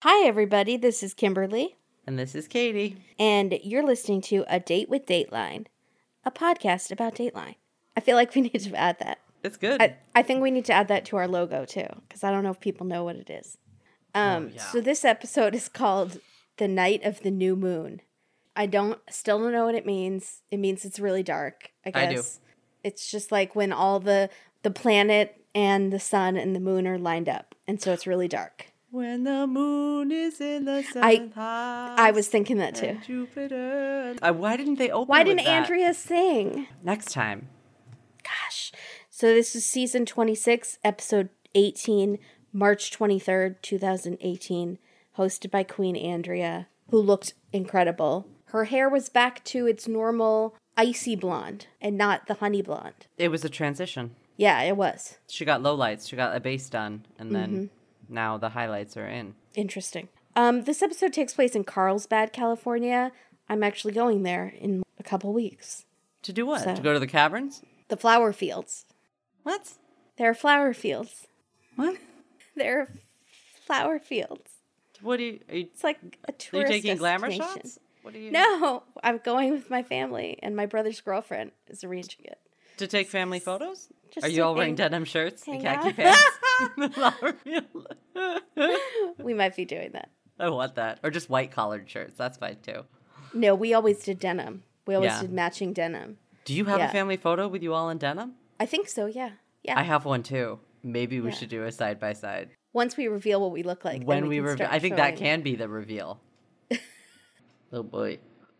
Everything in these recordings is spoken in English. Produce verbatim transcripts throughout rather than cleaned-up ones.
Hi, everybody. This is Kimberly. And this is Katie. And you're listening to A Date with Dateline, a podcast about Dateline. I feel like we need to add that. It's good. I, I think we need to add that to our logo, too, because I don't know if people know what it is. Um, oh, yeah. So this episode is called The Night of the New Moon. I don't, still don't know what it means. It means it's really dark, I guess. I do. It's just like when all the, the planet and the sun and the moon are lined up, and so it's really dark. When the moon is in the seventh house. I was thinking that too. Jupiter. Uh, why didn't they open Why with didn't that? Andrea sing? Next time. Gosh. So this is season twenty-six, episode eighteen, March twenty-third, twenty eighteen, hosted by Queen Andrea, who looked incredible. Her hair was back to its normal icy blonde and not the honey blonde. It was a transition. Yeah, it was. She got lowlights. She got a base done. And then Mm-hmm. now the highlights are in. Interesting. Um, this episode takes place in Carlsbad, California. I'm actually going there in a couple weeks. To do what? So- To go to the caverns? The flower fields. What? There are flower fields. What? There are flower fields. What do you... Are you, It's like a are you tourist taking glamour destination. shots? What are you... No, I'm going with my family, and my brother's girlfriend is arranging it. To take family photos? Just Are you to all wearing hang- denim shirts and hang khaki out. pants? The flower field. We might be doing that. I want that. Or just white collared shirts. That's fine too. No, we always did denim. We always Yeah. did matching denim. Do you have Yeah. a family photo with you all in denim? I think so, yeah. Yeah. I have one too. Maybe we Yeah. should do a side by side. Once we reveal what we look like, then When we, we can reveal, start I think that showing. can be the reveal. Oh boy.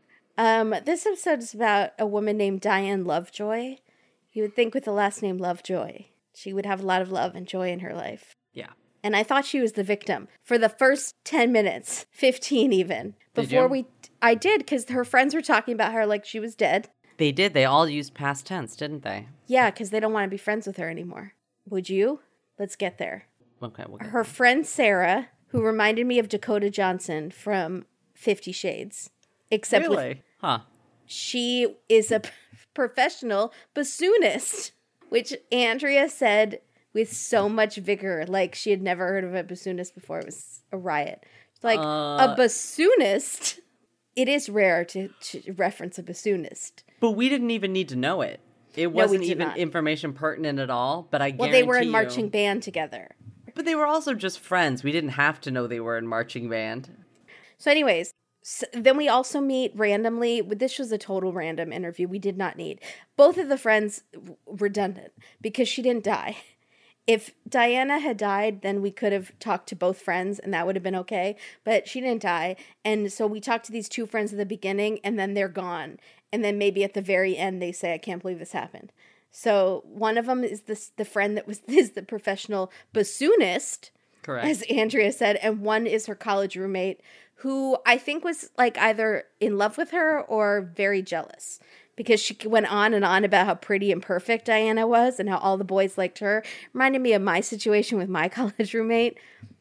Um, this episode is about a woman named Diane Lovejoy. You would think with the last name Lovejoy, she would have a lot of love and joy in her life. Yeah. And I thought she was the victim for the first ten minutes, fifteen even. Did Before you? we, I did, because her friends were talking about her like she was dead. They did. They all used past tense, didn't they? Yeah, because they don't want to be friends with her anymore. Would you? Let's get there. Okay. We'll get Her friend Sarah, who reminded me of Dakota Johnson from Fifty Shades, except with really? Huh. she is a p- professional bassoonist, which Andrea said with so much vigor, like she had never heard of a bassoonist before. It was a riot. Like, Uh. a bassoonist? It is rare to, to reference a bassoonist. But we didn't even need to know it. It we wasn't did even not. information pertinent at all. But I Well, guarantee they were in you- marching band together. But they were also just friends. We didn't have to know they were in marching band. So anyways, s then we also meet randomly. This was a total random interview we did not need. Both of the friends, w- redundant, because she didn't die. If Diana had died, then we could have talked to both friends and that would have been okay. But she didn't die. And so we talked to these two friends at the beginning and then they're gone. And then maybe at the very end they say, I can't believe this happened. So one of them is this, the friend that was is the professional bassoonist, Correct. as Andrea said, and one is her college roommate who I think was like either in love with her or very jealous because she went on and on about how pretty and perfect Diana was and how all the boys liked her. Reminded me of my situation with my college roommate,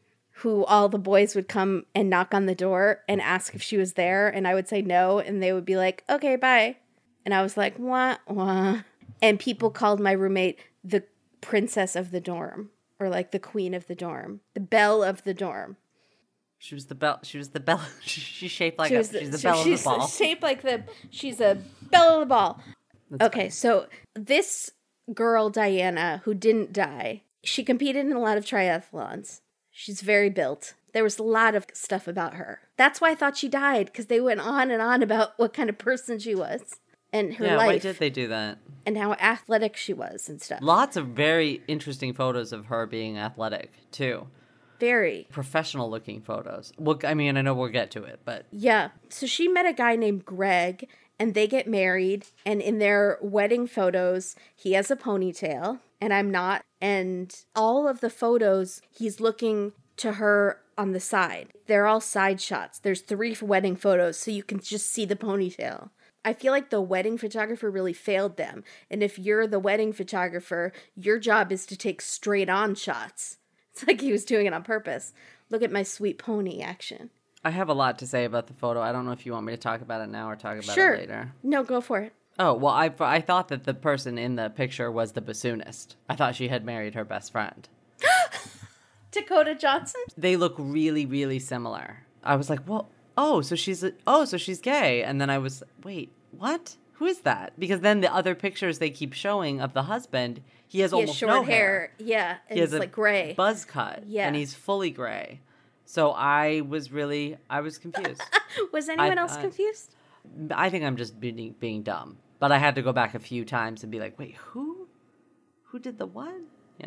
who all the boys would come and knock on the door and ask if she was there, and I would say no, and they would be like, okay, bye. And I was like, wah, wah. And people called my roommate the princess of the dorm, or like the queen of the dorm, the belle of the dorm. She was the bell. She was the bell. She's shaped like She a. was the- she's the so bell of she's the ball. shaped like the, she's a belle of the ball. That's Okay, so this girl, Diana, who didn't die, she competed in a lot of triathlons. She's very built. There was a lot of stuff about her. That's why I thought she died, because they went on and on about what kind of person she was and her yeah. life Why did they do that? and how athletic she was and stuff. Lots of very interesting photos of her being athletic too. Very. Professional looking photos. Well, I mean, I know we'll get to it, but Yeah. So she met a guy named Greg, and they get married, and in their wedding photos, he has a ponytail, and I'm not. And all of the photos, he's looking to her on the side. They're all side shots. There's three wedding photos, so you can just see the ponytail. I feel like the wedding photographer really failed them. And if you're the wedding photographer, your job is to take straight on shots. It's like he was doing it on purpose. Look at my sweet pony action. I have a lot to say about the photo. I don't know if you want me to talk about it now or talk about Sure. it later. No, go for it. Oh, well, I, I thought that the person in the picture was the bassoonist. I thought she had married her best friend. Dakota Johnson? They look really, really similar. I was like, well, oh, so she's, a, oh, so she's gay. And then I was, wait, what? Who is that? Because then the other pictures they keep showing of the husband, he has He has almost short no hair. hair. Yeah, and He has it's a like gray. buzz cut. Yeah. And he's fully gray. So I was really, I was confused. Was anyone I- else I- confused? I think I'm just being, being dumb. But I had to go back a few times and be like, wait, who? Who did the what? Yeah.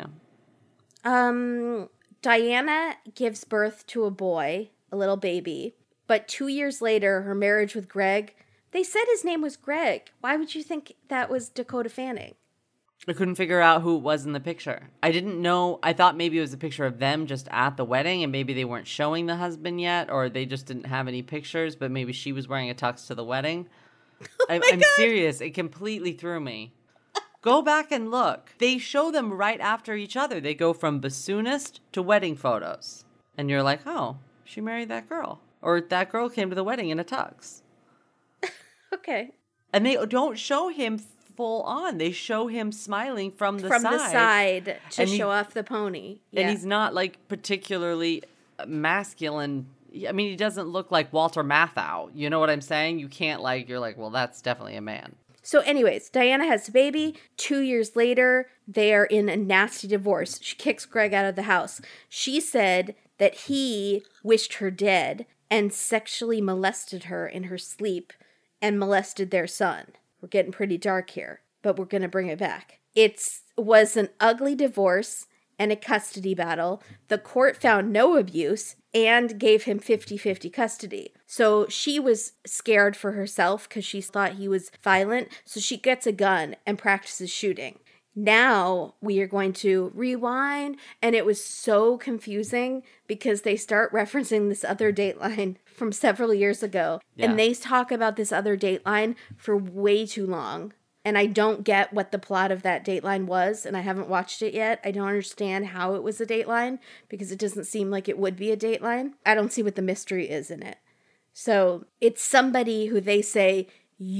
Um, Diana gives birth to a boy, a little baby. But two years later, her marriage with Greg, they said his name was Greg. Why would you think that was Dakota Fanning? I couldn't figure out who it was in the picture. I didn't know. I thought maybe it was a picture of them just at the wedding, and maybe they weren't showing the husband yet, or they just didn't have any pictures, but maybe she was wearing a tux to the wedding. Oh I, my I'm God. serious. It completely threw me. Go back and look. They show them right after each other. They go from bassoonist to wedding photos. And you're like, oh, she married that girl. Or that girl came to the wedding in a tux. Okay. And they don't show him full on. They show him smiling from the From side. the side to And he- show off the pony. Yeah. And he's not like particularly masculine. I mean, he doesn't look like Walter Matthau. You know what I'm saying? You can't like, you're like, well, that's definitely a man. So anyways, Diana has a baby. Two years later, they are in a nasty divorce. She kicks Greg out of the house. She said that he wished her dead and sexually molested her in her sleep and molested their son. We're getting pretty dark here, but we're going to bring it back. It was an ugly divorce and a custody battle. The court found no abuse and gave him fifty-fifty custody. So she was scared for herself because she thought he was violent. So she gets a gun and practices shooting. Now we are going to rewind. And it was so confusing because they start referencing this other Dateline from several years ago. Yeah. And they talk about this other Dateline for way too long. And I don't get what the plot of that Dateline was, and I haven't watched it yet. I don't understand how it was a Dateline, because it doesn't seem like it would be a Dateline. I don't see what the mystery is in it. So it's somebody who they say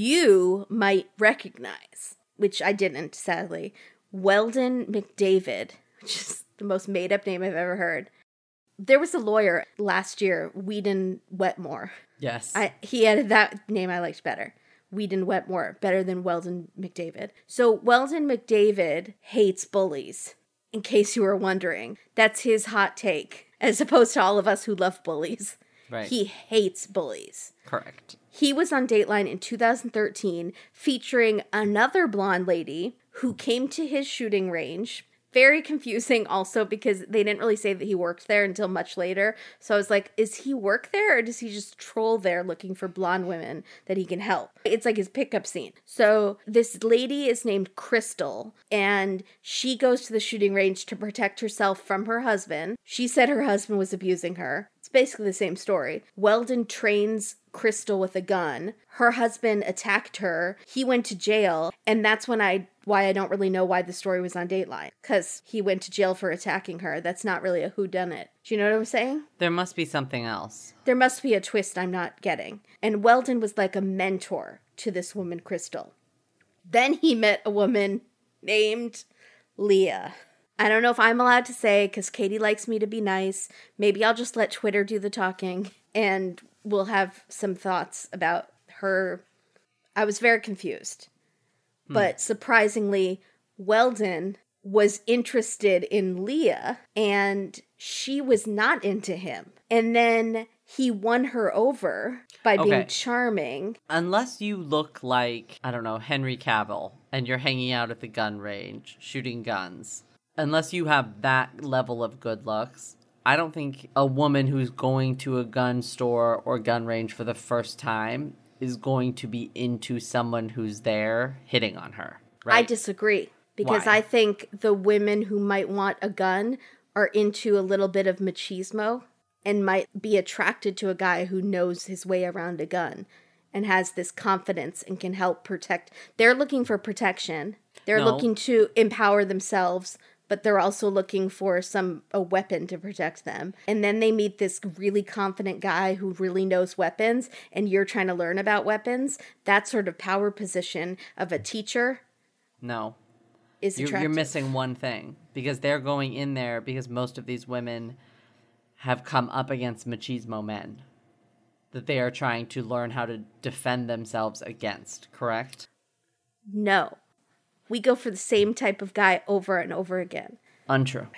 you might recognize, which I didn't, sadly. Weldon McDavid, which is the most made-up name I've ever heard. There was a lawyer last year, Whedon Wetmore. Yes. I, he added that name I liked better. Whedon Wetmore, better than Weldon McDavid. So Weldon McDavid hates bullies, in case you were wondering. That's his hot take, as opposed to all of us who love bullies. Right. He hates bullies. Correct. He was on Dateline in two thousand thirteen, featuring another blonde lady who came to his shooting range. Very confusing also because they didn't really say that he worked there until much later. So I was like, is he work there or does he just troll there looking for blonde women that he can help? It's like his pickup scene. So this lady is named Crystal and she goes to the shooting range to protect herself from her husband. She said her husband was abusing her. It's basically the same story. Weldon trains Crystal with a gun. Her husband attacked her. He went to jail. And that's when I why I don't really know why the story was on Dateline. Because he went to jail for attacking her. That's not really a whodunit. Do you know what I'm saying? There must be something else. There must be a twist I'm not getting. And Weldon was like a mentor to this woman, Crystal. Then he met a woman named Leah. I don't know if I'm allowed to say because Katie likes me to be nice. Maybe I'll just let Twitter do the talking and we'll have some thoughts about her. I was very confused. Hmm. But surprisingly, Weldon was interested in Leah and she was not into him. And then he won her over by being Okay. charming. Unless you look like, I don't know, Henry Cavill and you're hanging out at the gun range shooting guns. Unless you have that level of good looks, I don't think a woman who's going to a gun store or gun range for the first time is going to be into someone who's there hitting on her. Right? I disagree because Why? I think the women who might want a gun are into a little bit of machismo and might be attracted to a guy who knows his way around a gun and has this confidence and can help protect. They're looking for protection. They're No. looking to empower themselves, but they're also looking for some a weapon to protect them. And then they meet this really confident guy who really knows weapons, and you're trying to learn about weapons. That sort of power position of a teacher. No. is You're, attractive. you're missing one thing because they're going in there because most of these women have come up against machismo men that they are trying to learn how to defend themselves against, correct? No. We go for the same type of guy over and over again. Untrue.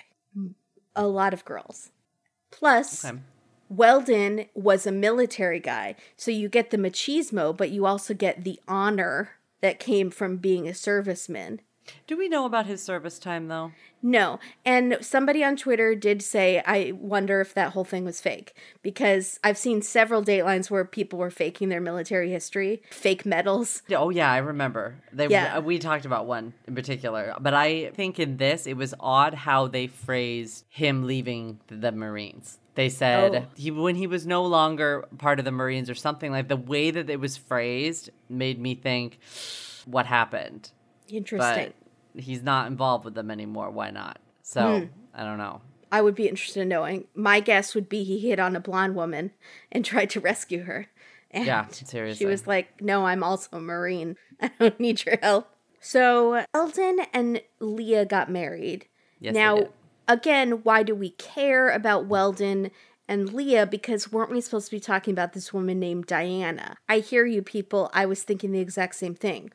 A lot of girls. Plus, Okay. Weldon was a military guy, so you get the machismo, but you also get the honor that came from being a serviceman. Do we know about his service time, though? No. And somebody on Twitter did say, I wonder if that whole thing was fake. Because I've seen several Datelines where people were faking their military history, fake medals. Oh, yeah, I remember. They, Yeah. We talked about one in particular. But I think in this, it was odd how they phrased him leaving the Marines. They said Oh. he when he was no longer part of the Marines or something like the way that it was phrased made me think, what happened? Interesting. But he's not involved with them anymore. Why not? So, I don't know. I would be interested in knowing. My guess would be he hit on a blonde woman and tried to rescue her. And Yeah, seriously. she was like, no, I'm also a Marine. I don't need your help. So Eldon and Leah got married. Yes, they now, did. again, why do we care about Weldon and Leah? Because weren't we supposed to be talking about this woman named Diana? I hear you people. I was thinking the exact same thing.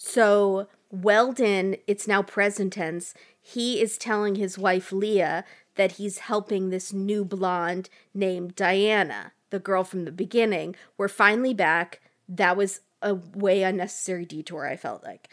So Weldon, it's now present tense. He is telling his wife Leah that he's helping this new blonde named Diana, the girl from the beginning. We're finally back. That was a way unnecessary detour, I felt like.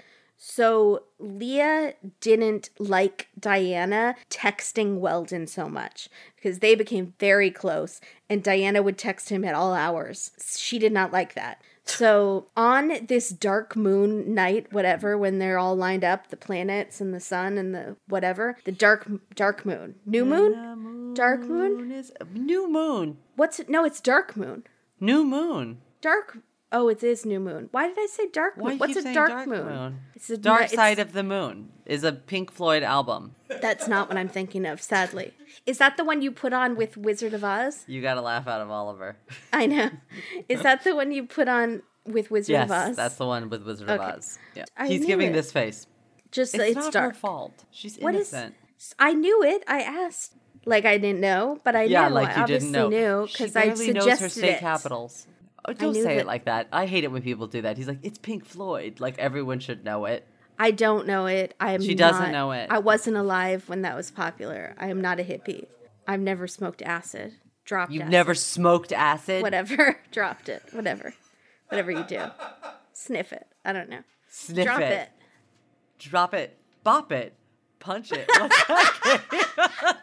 So Leah didn't like Diana texting Weldon so much because they became very close and Diana would text him at all hours. She did not like that. So on this dark moon night, whatever, when they're all lined up, the planets and the sun and the whatever, the dark dark moon. New moon? Dark moon? Is new moon. What's it? No, it's dark moon. New moon. Dark Oh, it is new moon. Why did I say dark moon? Why you What's keep a saying dark, dark moon? moon? It's a Dark it's- Side of the Moon is a Pink Floyd album. That's not what I'm thinking of, sadly. Is that the one you put on with Wizard of Oz? You got to laugh out of Oliver. I know. Is that the one you put on with Wizard Yes, of Oz? that's the one with Wizard Okay. of Oz. Yeah. I He's knew giving it. this face. Just It's, it's, not dark. her fault. She's What is? innocent. I knew it. I asked. Like I didn't know, but I yeah, knew. like I you obviously didn't know. knew She because I barely knows suggested her state it. capitals. Oh, don't knew say that- it like that. I hate it when people do that. He's like, it's Pink Floyd. Like everyone should know it. I don't know it. I am. She doesn't not- know it. I wasn't alive when that was popular. I am not a hippie. I've never smoked acid. Dropped. You've acid. never smoked acid? Whatever. Dropped it. Whatever. Whatever you do. Sniff it. I don't know. Sniff Drop it. it. Drop it. Bop it. Punch it. What's that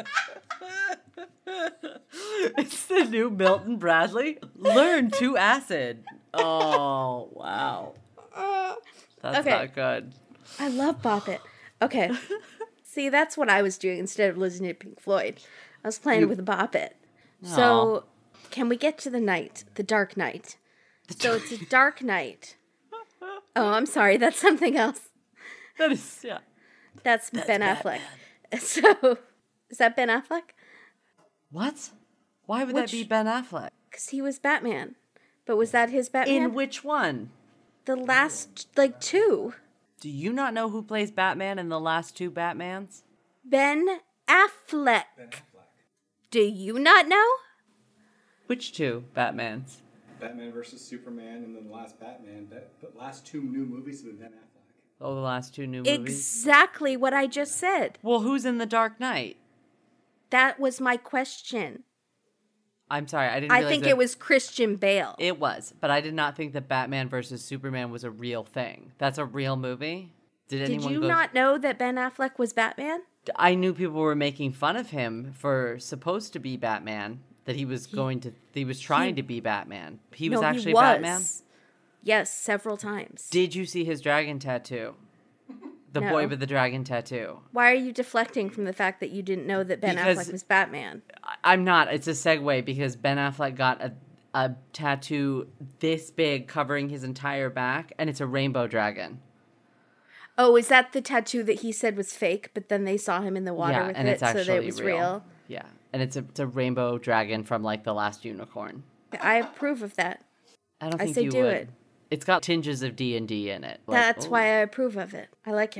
game? It's the new Milton Bradley. Learn to acid. Oh, wow. That's Okay. not good. I love Bop It. Okay. See, that's what I was doing instead of listening to Pink Floyd. I was playing You- with Bop It. So, can we get to the night? The dark night. So, it's a dark night. Oh, I'm sorry. That's something else. That is, yeah. That's, Ben Affleck. So, is that Ben Affleck? What? Why would Which- that be Ben Affleck? Because he was Batman. But was that his Batman? In which one? the last, like, two. Do you not know who plays Batman in the last two Batmans? Ben Affleck. Do you not know? Which two Batmans? Batman versus Superman, and then the last Batman. That, the last two new movies have been Ben Affleck. Oh, the last two new movies? Exactly what I just said. Well, who's in The Dark Knight? That was my question. I'm sorry, I didn't I realize think that- it was Christian Bale. It was, but I did not think that Batman versus Superman was a real thing. That's a real movie? Did Did anyone you go... not know that Ben Affleck was Batman? I knew people were making fun of him for supposed to be Batman, that he was going to... He was trying to be Batman. He was no, actually he was. Batman? Yes, several times. Did you see his dragon tattoo? The No. boy with the dragon tattoo. Why are you deflecting from the fact that you didn't know that Ben Because- Affleck was Batman? I- I'm not. It's a segue because Ben Affleck got a, a tattoo this big covering his entire back, and it's a rainbow dragon. Oh, is that the tattoo that he said was fake, but then they saw him in the water yeah, with and it, it's actually so that it was real? real. Yeah, and it's a, it's a rainbow dragon from like The Last Unicorn. I approve of that. I don't I think say you do would. it. It's got tinges of D and D in it. Like, That's oh. why I approve of it. I like it.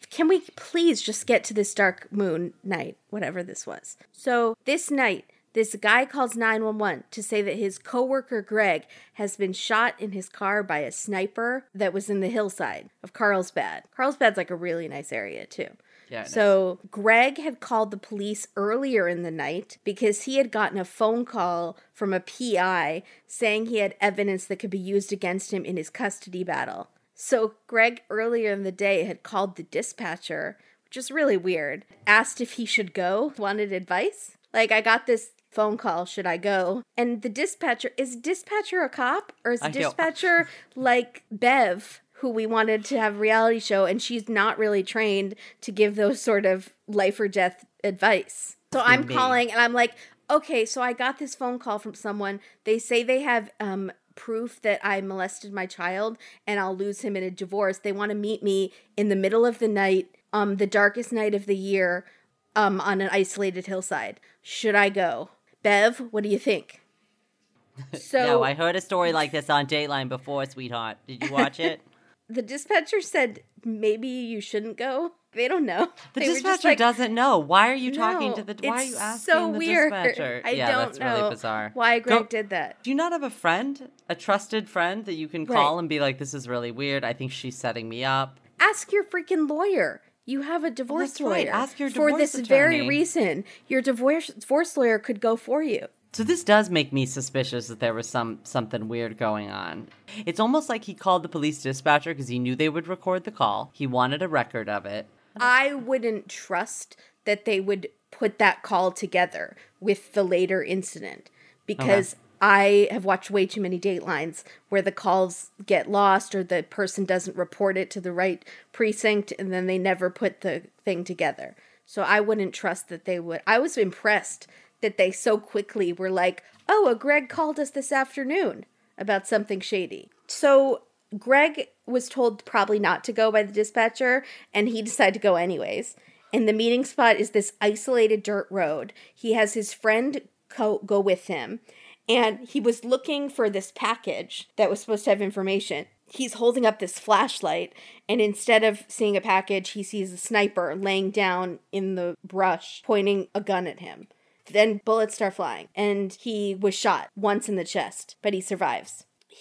can we please just get to this dark moon night, whatever this was? So this night, this guy calls nine one one to say that his coworker Greg has been shot in his car by a sniper that was in the hillside of Carlsbad. Carlsbad's like a really nice area too. Yeah, so Greg had called the police earlier in the night because he had gotten a phone call from a P I saying he had evidence that could be used against him in his custody battle. So Greg earlier in the day had called the dispatcher, which is really weird, asked if he should go, wanted advice. Like, I got this phone call, should I go? And the dispatcher, is dispatcher a cop? Or is I don't- dispatcher like Bev, who we wanted to have a reality show, and she's not really trained to give those sort of life or death advice. So I'm me. calling and I'm like, okay, so I got this phone call from someone. They say they have um, proof that I molested my child and I'll lose him in a divorce. They want to meet me in the middle of the night, um, the darkest night of the year, um, on an isolated hillside. Should I go? Bev, what do you think? So no, I heard a story like this on Dateline before, sweetheart. Did you watch it? The dispatcher said maybe you shouldn't go. They don't know. The They were just dispatcher like, doesn't know. Why are you talking "No, to the? Why are it's you asking so the weird. dispatcher? I yeah, don't that's know really bizarre. why Greg Go- did that. Do you not have a friend, a trusted friend that you can Right. call and be like, "This is really weird. I think she's setting me up." Ask your freaking lawyer. You have a divorce that's right. lawyer. Ask your for divorce this very attorney. reason. Your divorce divorce lawyer could go for you. So this does make me suspicious that there was some something weird going on. It's almost like he called the police dispatcher because he knew they would record the call. He wanted a record of it. I wouldn't trust that they would put that call together with the later incident because I have watched way too many Datelines where the calls get lost or the person doesn't report it to the right precinct and then they never put the thing together. So I wouldn't trust that they would. I was impressed that they so quickly were like, oh, a Greg called us this afternoon about something shady. So Greg was told probably not to go by the dispatcher, and he decided to go anyways. And the meeting spot is this isolated dirt road. He has his friend co- go with him, and he was looking for this package that was supposed to have information. He's holding up this flashlight, and instead of seeing a package, he sees a sniper laying down in the brush, pointing a gun at him. Then bullets start flying, and he was shot once in the chest, but he survives.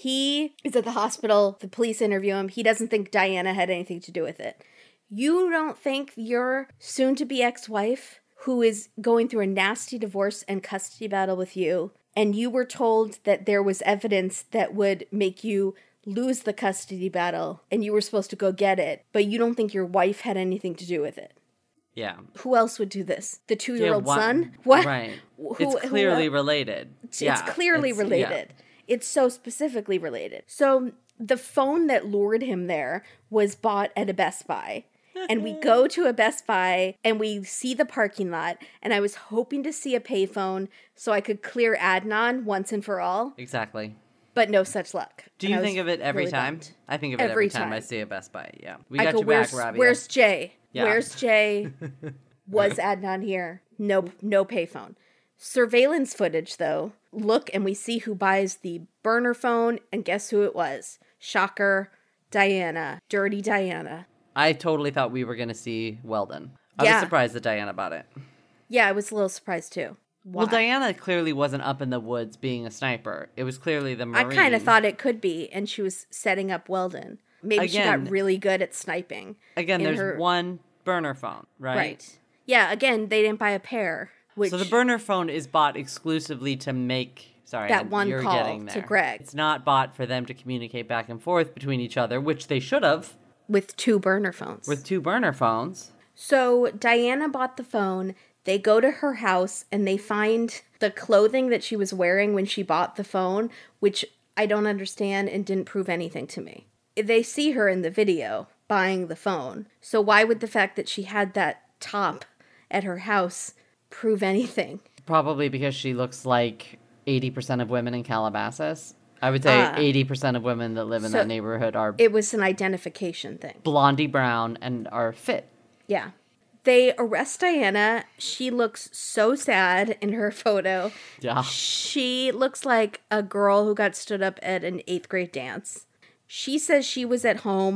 He is at the hospital. The police interview him. He doesn't think Diana had anything to do with it. You don't think your soon-to-be ex-wife, who is going through a nasty divorce and custody battle with you, and you were told that there was evidence that would make you lose the custody battle, and you were supposed to go get it, but you don't think your wife had anything to do with it? Yeah. Who else would do this? The two-year-old Yeah, why- son? What? Right. Who- it's who clearly el- related. It's, yeah, it's clearly it's- yeah. related. It's so specifically related. So the phone that lured him there was bought at a Best Buy. And we go to a Best Buy and we see the parking lot. And I was hoping to see a payphone so I could clear Adnan once and for all. Exactly. But no such luck. Do And you I think was of it every really time? bummed. I think of it every, Every time. I time. see a Best Buy. Yeah. We I got go, your where's, back, Robbie. where's Jay? Yeah. Where's Jay? Was Adnan here? No, no payphone. Surveillance footage, though. Look, and we see who buys the burner phone, and guess who it was? Shocker, Diana. Dirty Diana. I totally thought we were going to see Weldon. I Yeah. was surprised that Diana bought it. Yeah, I was a little surprised, too. Why? Well, Diana clearly wasn't up in the woods being a sniper. It was clearly the I Marine. kind of thought it could be, and she was setting up Weldon. Maybe she Again- got really good at sniping. Again, in there's her- one burner phone, right? Right. Yeah, again, they didn't buy a pair. Which, So the burner phone is bought exclusively to make... Sorry, That I'm- one you're call getting to there. Greg. It's not bought for them to communicate back and forth between each other, which they should have with two burner phones. with two burner phones. So Diana bought the phone. They go to her house and they find the clothing that she was wearing when she bought the phone, which I don't understand and didn't prove anything to me. They see her in the video buying the phone. So why would the fact that she had that top at her house prove anything? Probably because she looks like eighty percent of women in Calabasas. I would say Ah. eighty percent of women that live in So that neighborhood are It was an identification thing. blondie brown and are fit. Yeah. They arrest Diana. She looks so sad in her photo. Yeah. She looks like a girl who got stood up at an eighth grade dance. She says she was at home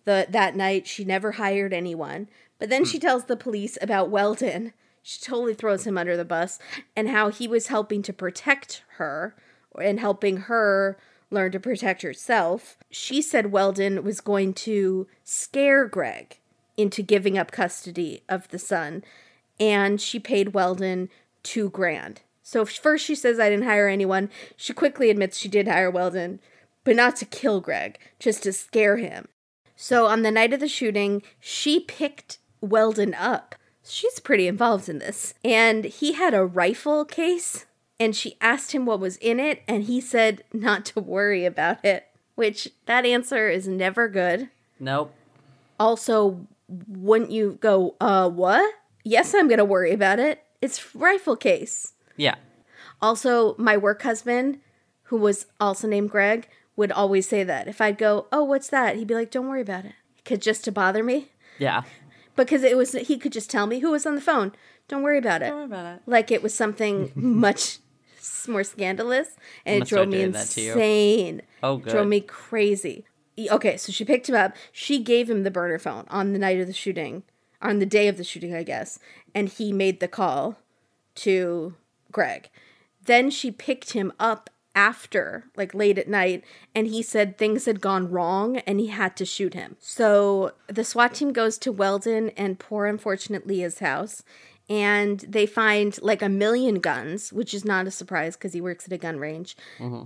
the that night she never hired anyone. But then she tells the police about Weldon. She totally throws him under the bus and how he was helping to protect her and helping her learn to protect herself. She said Weldon was going to scare Greg into giving up custody of the son, and she paid Weldon two grand. So first she says, I didn't hire anyone. She quickly admits she did hire Weldon, but not to kill Greg, just to scare him. So on the night of the shooting, she picked Weldon up. She's pretty involved in this. And he had a rifle case, and she asked him what was in it, and he said not to worry about it, which that answer is never good. Nope. Also, wouldn't you go, uh, what? Yes, I'm going to worry about it. It's rifle case. Yeah. Also, my work husband, who was also named Greg, would always say that. If I'd go, oh, what's that? He'd be like, don't worry about it. Cause just to bother me. Yeah. Because it was, he could just tell me who was on the phone. Don't worry about it. Don't worry about it. Like it was something much more scandalous. And it drove me insane. Oh, good. Drove me crazy. Okay, so she picked him up. She gave him the burner phone on the night of the shooting. On the day of the shooting, I guess. And he made the call to Greg. Then she picked him up after, like late at night, and he said things had gone wrong and he had to shoot him. So the SWAT team goes to Weldon and poor unfortunate Leah's house, and they find like a million guns, which is not a surprise because he works at a gun range, mm-hmm.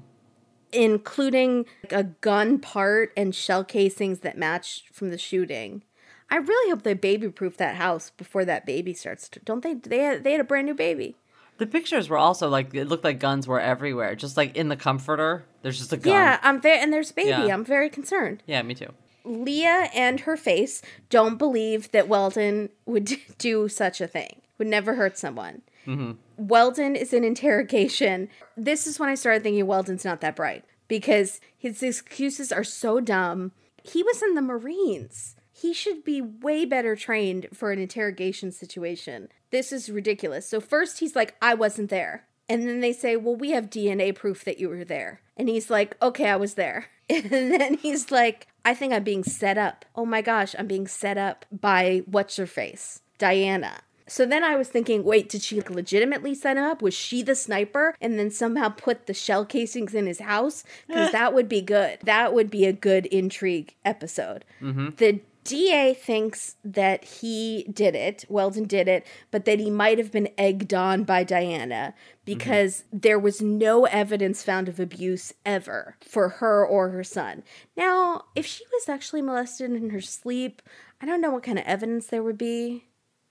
including like, a gun part and shell casings that match from the shooting. I really hope they baby-proof that house before that baby starts to, don't they? They had, they had a brand new baby. The pictures were also like, it looked like guns were everywhere. Just like in the comforter, there's just a gun. Yeah, I'm very, and there's a baby. Yeah. I'm very concerned. Yeah, me too. Leah and her face don't believe that Weldon would do such a thing, would never hurt someone. Mm-hmm. Weldon is in interrogation. This is when I started thinking Weldon's not that bright because his excuses are so dumb. He was in the Marines. He should be way better trained for an interrogation situation. This is ridiculous. So first he's like, I wasn't there. And then they say, well, we have D N A proof that you were there. And he's like, okay, I was there. And then he's like, I think I'm being set up. Oh my gosh, I'm being set up by what's-her-face, Diana. So then I was thinking, wait, did she legitimately set him up? Was she the sniper and then somehow put the shell casings in his house? Because that would be good. That would be a good intrigue episode. Mm-hmm. The D A thinks that he did it, Weldon did it, but that he might have been egged on by Diana because mm-hmm. there was no evidence found of abuse ever for her or her son. Now, if she was actually molested in her sleep, I don't know what kind of evidence there would be.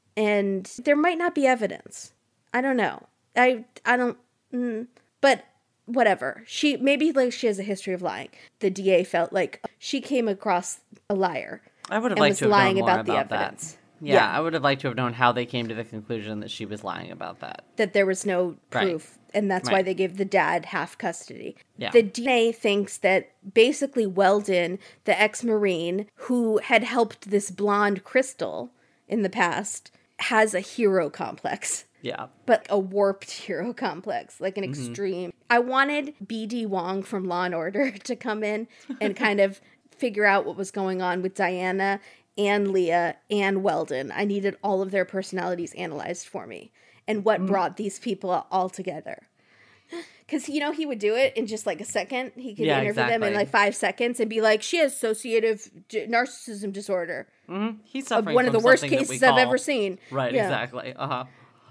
And there might not be evidence. I don't know. I I don't, mm, but whatever. She, maybe like she has a history of lying. The D A felt like she came across a liar. I would have and liked was to have lying known more about, about, the that. evidence. Yeah, Yeah. I would have liked to have known how they came to the conclusion that she was lying about that. That there was no proof. Right. And that's Right. why they gave the dad half custody. Yeah. The D N A thinks that basically Weldon, the ex-Marine, who had helped this blonde Crystal in the past, has a hero complex. Yeah. But a warped hero complex, like an mm-hmm. extreme. I wanted B D Wong from Law and Order to come in and kind of figure out what was going on with Diana and Leah and Weldon. I needed all of their personalities analyzed for me and what mm. brought these people all together. Because, you know, he would do it in just like a second. He could yeah, interview exactly. them in like five seconds and be like, she has associative d- narcissism disorder. Mm-hmm. He's suffering One of from the worst something cases call... I've ever seen. Right, yeah. exactly. Uh-huh.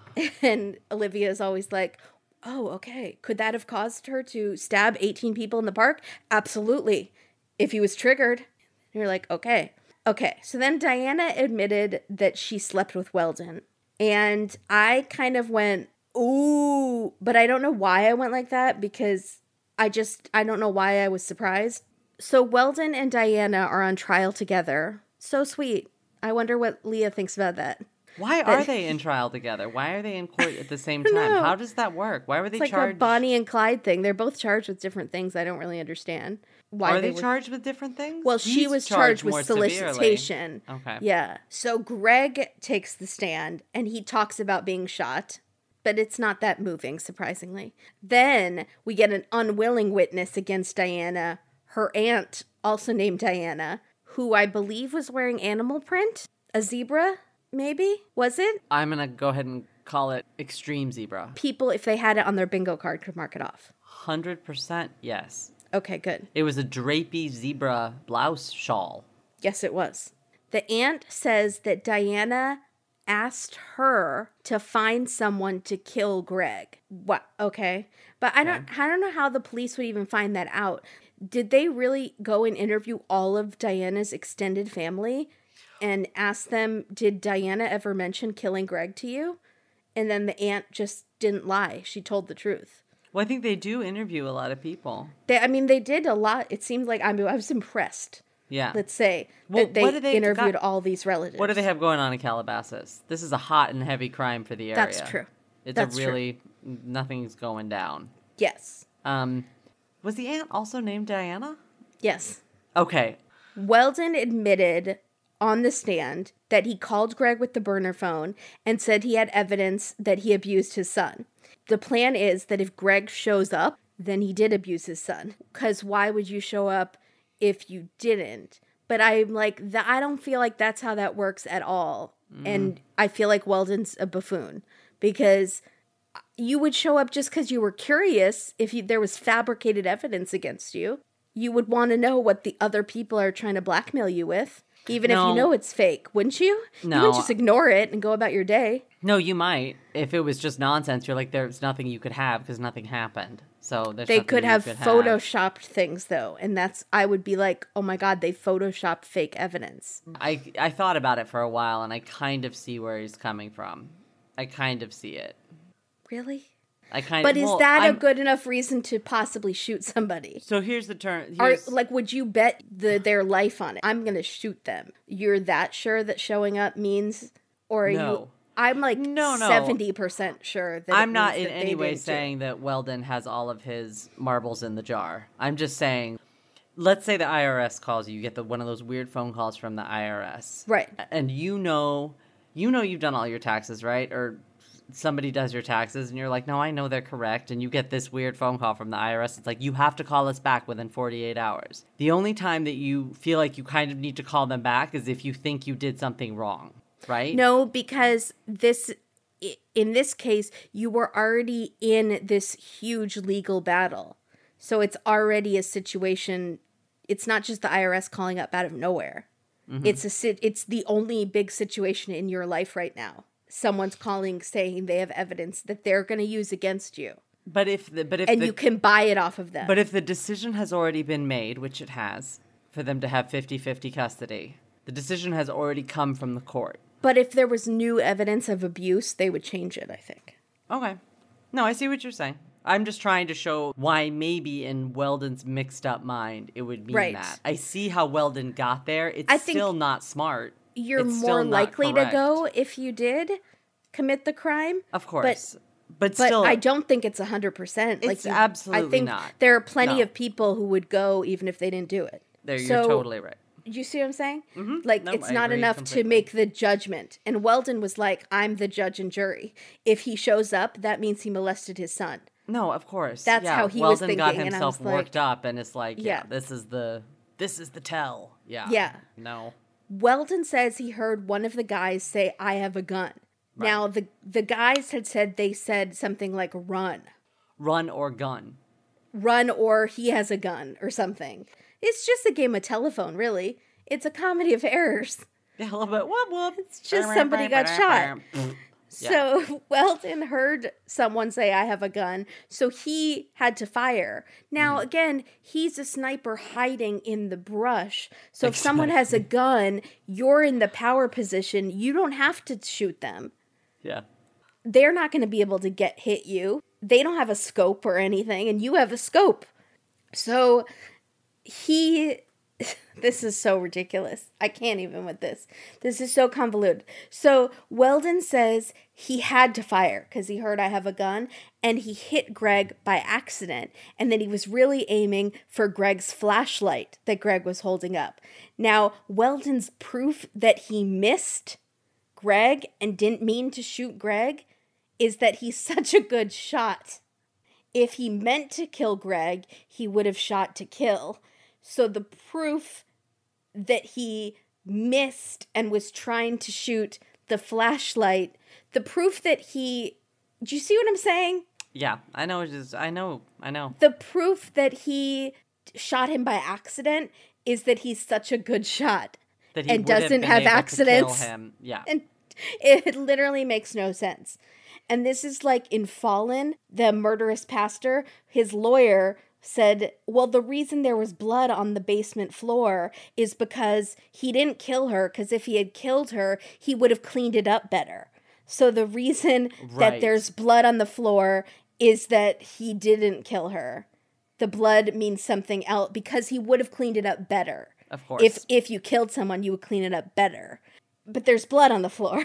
And Olivia is always like, oh, okay. Could that have caused her to stab eighteen people in the park? Absolutely. If he was triggered. And you're like, okay. Okay. So then Diana admitted that she slept with Weldon. And I kind of went, ooh. But I don't know why I went like that because I just, I don't know why I was surprised. So Weldon and Diana are on trial together. So sweet. I wonder what Leah thinks about that. Why are they in trial together? Why are they in court at the same time? know. How does that work? Why were they it's like charged? a Bonnie and Clyde thing. They're both charged with different things. I don't really understand why are they, they were... charged with different things? Well, she He's was charged, more with solicitation. Severely. Okay. Yeah. So Greg takes the stand and he talks about being shot, but it's not that moving, surprisingly. Then we get an unwilling witness against Diana, her aunt, also named Diana, who I believe was wearing animal print, a zebra, maybe, was it? I'm going to go ahead and call it extreme zebra. People, if they had it on their bingo card, could mark it off. one hundred percent yes. Okay, good. It was a drapey zebra blouse shawl. Yes, it was. The aunt says that Diana asked her to find someone to kill Greg. What? Okay. But I don't I don't know how the police would even find that out. Did they really go and interview all of Diana's extended family and ask them, did Diana ever mention killing Greg to you? And then the aunt just didn't lie. She told the truth. Well, I think they do interview a lot of people. They, I mean, they did a lot. It seemed like, I mean, I was impressed. Yeah. Let's say Well, that they, what do they- interviewed God- all these relatives. What do they have going on in Calabasas? This is a hot and heavy crime for the area. That's true. It's That's a true. really, nothing's going down. Yes. Um, was the aunt also named Diana? Yes. Okay. Weldon admitted on the stand that he called Greg with the burner phone and said he had evidence that he abused his son. The plan is that if Greg shows up, then he did abuse his son. Because why would you show up if you didn't? But I'm like, th- I don't feel like that's how that works at all. Mm. And I feel like Weldon's a buffoon because you would show up just because you were curious if you, there was fabricated evidence against you. You would want to know what the other people are trying to blackmail you with. Even No. if you know it's fake, wouldn't you? No. You wouldn't just ignore it and go about your day. No, you might. If it was just nonsense, you're like, there's nothing you could have because nothing happened. So there's They nothing could you have could photoshopped things, though. And that's, I would be like, oh my God, they photoshopped fake evidence. I, I thought about it for a while, and I kind of see where he's coming from. I kind of see it. Really? I kind But of, is well, that I'm- a good enough reason to possibly shoot somebody? So here's the turn. Or, Here's, like, would you bet the their life on it? I'm going to shoot them. You're that sure that showing up means, or are No. you? I'm like No, no. seventy percent sure that I'm it not means in that any they way didn't do it. saying that Weldon has all of his marbles in the jar. I'm just saying, let's say the I R S calls you. You get the one of those weird phone calls from the I R S. Right. And you know, you know you've done all your taxes, right? Or somebody does your taxes and you're like, no, I know they're correct. And you get this weird phone call from the I R S. It's like, you have to call us back within forty-eight hours. The only time that you feel like you kind of need to call them back is if you think you did something wrong, right? No, because this, i- in this case, you were already in this huge legal battle. So it's already a situation. It's not just the I R S calling up out of nowhere. Mm-hmm. It's a sit. It's the only big situation in your life right now. Someone's calling saying they have evidence that they're going to use against you. But if the, but if And the, you can buy it off of them. But if the decision has already been made, which it has, for them to have fifty-fifty custody, the decision has already come from the court. But if there was new evidence of abuse, they would change it, I think. Okay. No, I see what you're saying. I'm just trying to show why maybe in Weldon's mixed up mind it would mean Right. that. I see how Weldon got there. It's I think still not smart. You're It's more still not likely to correct. go if you did commit the crime. Of course. But, But still, I don't think it's one hundred percent. It's you, absolutely I think not. there are plenty No. of people who would go even if they didn't do it. there, you're So, totally right. You see what I'm saying? Mm-hmm. Like, No, it's I not agree enough completely. to make the judgment. And Weldon was like, I'm the judge and jury. If he shows up, that means he molested his son. No, of course. That's yeah. how he was Weldon got thinking, and I himself was like- worked up and it's like, yeah, Yeah. this is the this is the tell. Yeah. Yeah. No. Weldon says he heard one of the guys say, I have a gun. Now, the, the guys had said, they said something like, run. Run or gun. Run or he has a gun or something. It's just a game of telephone, really. It's a comedy of errors. Yeah, a little bit. Whoop, whoop. It's just somebody got shot. So Weldon heard someone say, I have a gun. So he had to fire. Now, Mm-hmm. again, he's a sniper hiding in the brush. So if someone has a gun, you're in the power position. You don't have to shoot them. Yeah. They're not going to be able to get hit you. They don't have a scope or anything, and you have a scope. So he... This is so ridiculous. I can't even with this. This is so convoluted. So Weldon says he had to fire because he heard I have a gun, and he hit Greg by accident. And then he was really aiming for Greg's flashlight that Greg was holding up. Now, Weldon's proof that he missed Greg and didn't mean to shoot Greg is that he's such a good shot. If he meant to kill Greg, he would have shot to kill. So the proof that he missed and was trying to shoot the flashlight, the proof that he, do you see what I'm saying? Yeah, I know. It is, I know. I know. The proof that he shot him by accident is that he's such a good shot That he and would have doesn't been have able to accidents. kill him. Yeah. And it literally makes no sense. And this is like in Fallen, the murderous pastor, his lawyer said, well, the reason there was blood on the basement floor is because he didn't kill her, because if he had killed her, he would have cleaned it up better. So the reason Right. that there's blood on the floor is that he didn't kill her. The blood means something else because he would have cleaned it up better. Of course. If if you killed someone, you would clean it up better. But there's blood on the floor.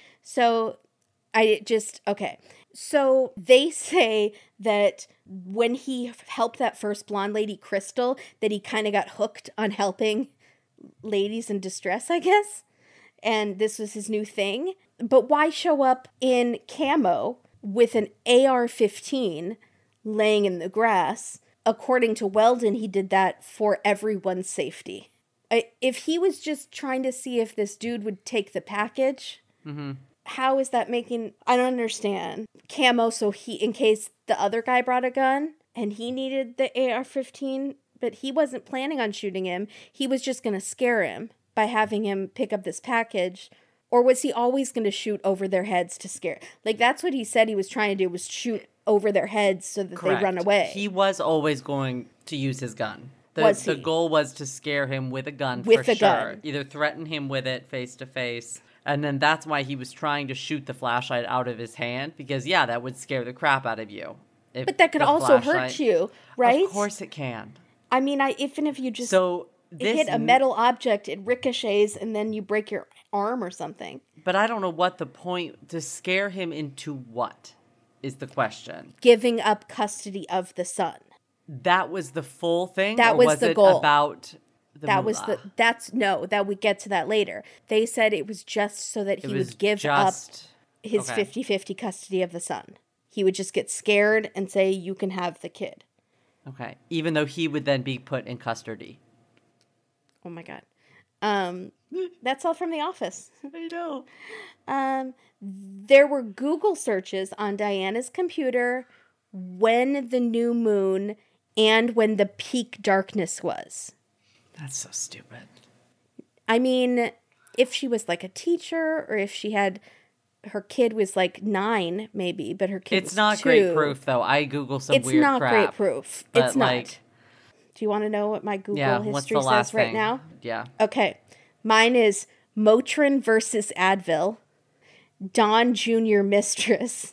So I just, okay. So they say that when he helped that first blonde lady, Crystal, that he kind of got hooked on helping ladies in distress, I guess. And this was his new thing. But why show up in camo with an A R fifteen laying in the grass? According to Weldon, he did that for everyone's safety. I, if he was just trying to see if this dude would take the package, Mm-hmm. how is that making... I don't understand. Camo, so he, in case the other guy brought a gun and he needed the A R fifteen, but he wasn't planning on shooting him. He was just going to scare him by having him pick up this package. Or was he always going to shoot over their heads to scare? Like, that's what he said he was trying to do, was shoot over their heads so that Correct. they run away. He was always going to use his gun. The, Was the he? goal was to scare him with a gun With for a sure. gun. Either threaten him with it face to face. And then that's why he was trying to shoot the flashlight out of his hand. Because, yeah, that would scare the crap out of you. If But that could the also hurt flashlight- you, right? Of course it can. I mean, I even if you just So this hit a metal object, it ricochets, and then you break your arm or something. But I don't know what the point, to scare him into what is the question. Giving up custody of the son. That was the full thing? That or was was the it goal. about the That was the, moolah? that's, no, that we get to that later. They said it was just so that It he was would give just, up his okay. fifty-fifty custody of the son. He would just get scared and say, you can have the kid. Okay. Even though he would then be put in custody. Oh my God. Um, that's all from The Office. I know. Um, there were Google searches on Diana's computer when the new moon and when the peak darkness was. That's so stupid. I mean, if she was like a teacher or if she had, her kid was like nine maybe, but her kid It's was not two. great proof, though. I Google some It's weird not crap. great proof. but, It's not. like, Do you want to know what my Google Yeah, what's history the last says right thing? now? Yeah. Okay. Mine is Motrin versus Advil, Don Junior Mistress,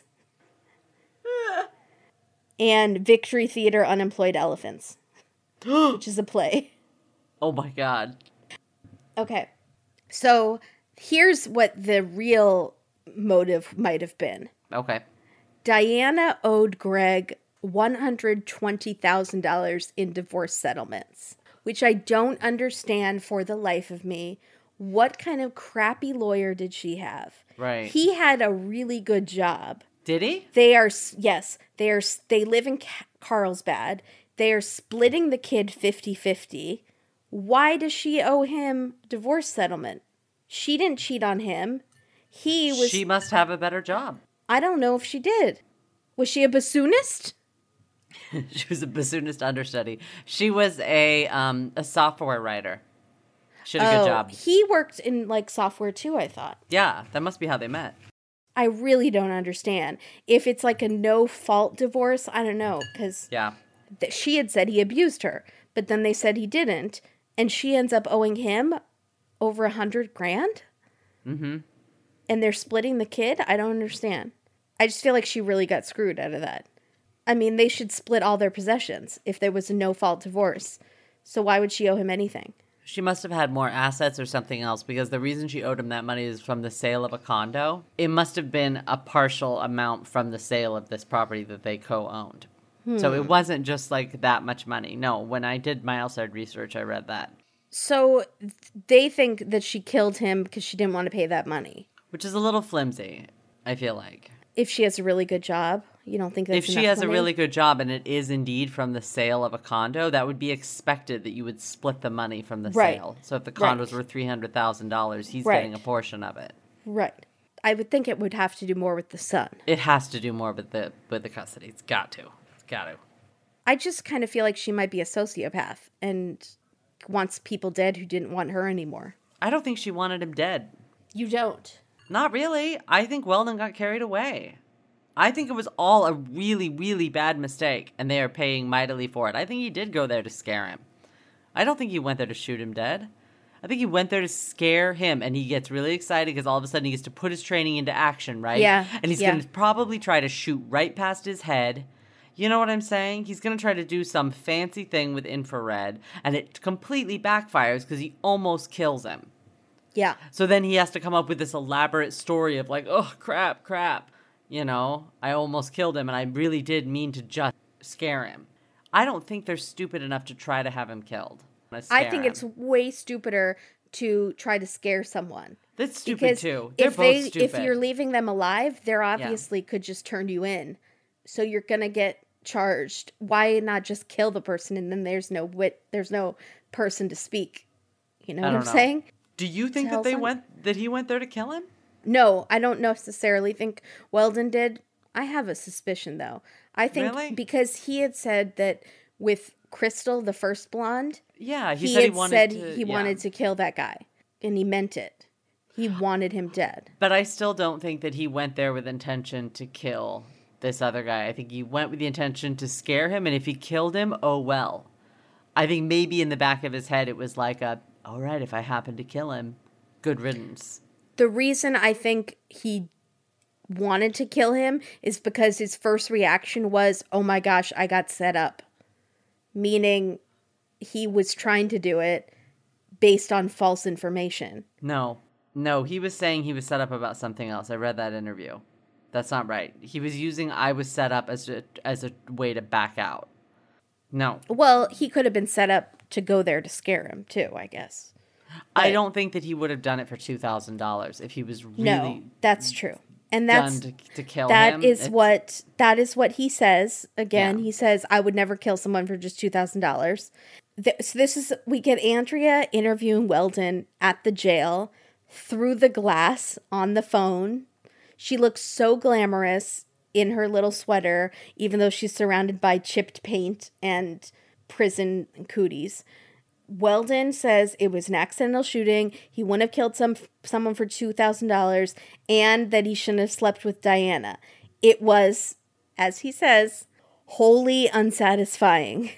and Victory Theater Unemployed Elephants, which is a play. Oh my God. Okay. So here's what the real motive might have been. Okay. Diana owed Greg one hundred twenty thousand dollars in divorce settlements, which I don't understand for the life of me. What kind of crappy lawyer did she have? Right. He had a really good job. Did he? They are, yes, they are, they live in Ca- Carlsbad. They are splitting the kid fifty-fifty. Why does she owe him divorce settlement? She didn't cheat on him. He was, She must have a better job. I don't know if she did. Was she a bassoonist? She was a bassoonist understudy. She was a um a software writer. She had a Oh, good job. he worked in like software too, I thought. Yeah, that must be how they met. I really don't understand. If it's like a no-fault divorce, I don't know, because Yeah. th- she had said he abused her, but then they said he didn't, and she ends up owing him over a hundred grand? Mm-hmm. And they're splitting the kid? I don't understand. I just feel like she really got screwed out of that. I mean, they should split all their possessions if there was a no-fault divorce. So why would she owe him anything? She must have had more assets or something else, because the reason she owed him that money is from the sale of a condo. It must have been a partial amount from the sale of this property that they co-owned. Hmm. So it wasn't just like that much money. No, when I did my outside research, I read that. So th- they think that she killed him because she didn't want to pay that money. Which is a little flimsy, I feel like. If she has a really good job, You don't think that's If she enough has money? a really good job and it is indeed from the sale of a condo, that would be expected that you would split the money from the Right. sale. So if the Right. condo's worth three hundred thousand dollars, he's Right. getting a portion of it. Right. I would think it would have to do more with the son. It has to do more with the with the custody. It's got to. It's got to. I just kind of feel like she might be a sociopath and wants people dead who didn't want her anymore. I don't think she wanted him dead. You don't. Not really. I think Weldon got carried away. I think it was all a really, really bad mistake, and they are paying mightily for it. I think he did go there to scare him. I don't think he went there to shoot him dead. I think he went there to scare him, and he gets really excited because all of a sudden he gets to put his training into action, right? Yeah, And he's yeah. going to probably try to shoot right past his head. You know what I'm saying? He's going to try to do some fancy thing with infrared, and it completely backfires because he almost kills him. Yeah. So then he has to come up with this elaborate story of like, oh, crap, crap. You know, I almost killed him, and I really did mean to just scare him. I don't think they're stupid enough to try to have him killed. I think him. it's way stupider to try to scare someone. That's stupid Because too. They're if both they stupid. if you're leaving them alive, they're obviously could just turn you in. So you're gonna get charged. Why not just kill the person and then there's no wit there's no person to speak? You know I what I'm don't know. saying? Do you think Tell that they some- went that he went there to kill him? No, I don't necessarily think Weldon did. I have a suspicion though. I think Really? because he had said that with Crystal, the first blonde, Yeah, he, he, said had he wanted said to, he yeah. wanted to kill that guy. And he meant it. He wanted him dead. But I still don't think that he went there with intention to kill this other guy. I think he went with the intention to scare him, and if he killed him, oh well. I think maybe in the back of his head it was like a, all right, if I happen to kill him, good riddance. The reason I think he wanted to kill him is because his first reaction was, oh my gosh, I got set up. Meaning he was trying to do it based on false information. No, no, he was saying he was set up about something else. I read that interview. That's not right. He was using I was set up as a, as a way to back out. No. Well, he could have been set up to go there to scare him too, I guess. I But- don't think that he would have done it for two thousand dollars if he was really No, that's true. And that's done to, to kill that him. is It's- what that is what he says. Again, Yeah. he says, I would never kill someone for just two thousand dollars. Th- so this is, we get Andrea interviewing Weldon at the jail through the glass on the phone. She looks so glamorous in her little sweater, even though she's surrounded by chipped paint and prison cooties. Weldon says it was an accidental shooting. He wouldn't have killed some someone for two thousand dollars and that he shouldn't have slept with Diana. It was, as he says, wholly unsatisfying.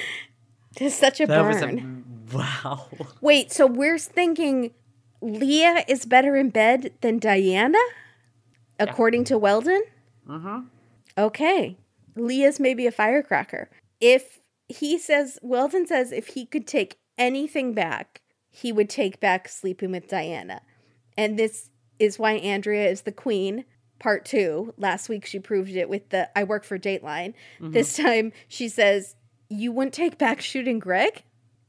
It's such a that burn. was a wow. Wait, so we're thinking Leah is better in bed than Diana? According to Weldon? Mm-hmm. Okay. Leah's maybe a firecracker. If he says, Weldon says if he could take anything back, he would take back sleeping with Diana. And this is why Andrea is the queen. Part two. Last week she proved it with the I work for Dateline. Mm-hmm. This time she says, you wouldn't take back shooting Greg?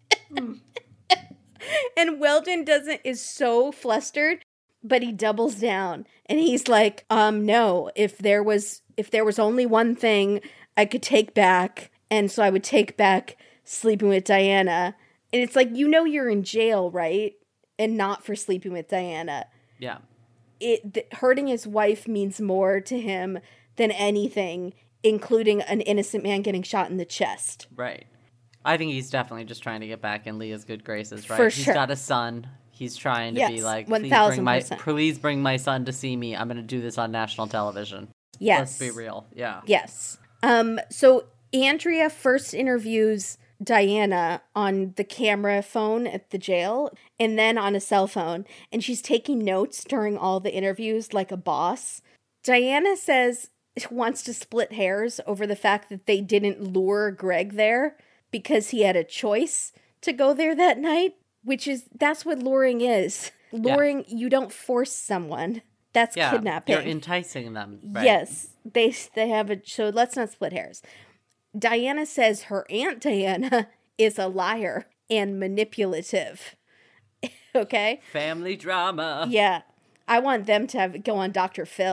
And Weldon doesn't is so flustered, but he doubles down and he's like, um, no, if there was if there was only one thing I could take back, and so I would take back sleeping with Diana. And it's like, you know you're in jail, right? And not for sleeping with Diana. Yeah. It th- hurting his wife means more to him than anything, including an innocent man getting shot in the chest. Right. I think he's definitely just trying to get back in Leah's good graces, right? For He's sure. got a son. He's trying to be Yes, like, one please thousand bring my percent. please bring my son to see me. I'm going to do this on national television. Yes. Let's be real. Yeah. Yes. Um, so Andrea first interviews Diana on the camera phone at the jail and then on a cell phone. And she's taking notes during all the interviews like a boss. Diana says she wants to split hairs over the fact that they didn't lure Greg there because he had a choice to go there that night, which is, that's what luring is. Luring, you don't force someone. That's Yeah. kidnapping. You're enticing them. Right? Yes, they they have a. So let's not split hairs. Diana says her Aunt Diana is a liar and manipulative. Okay. Family drama. Yeah, I want them to have, go on Doctor Phil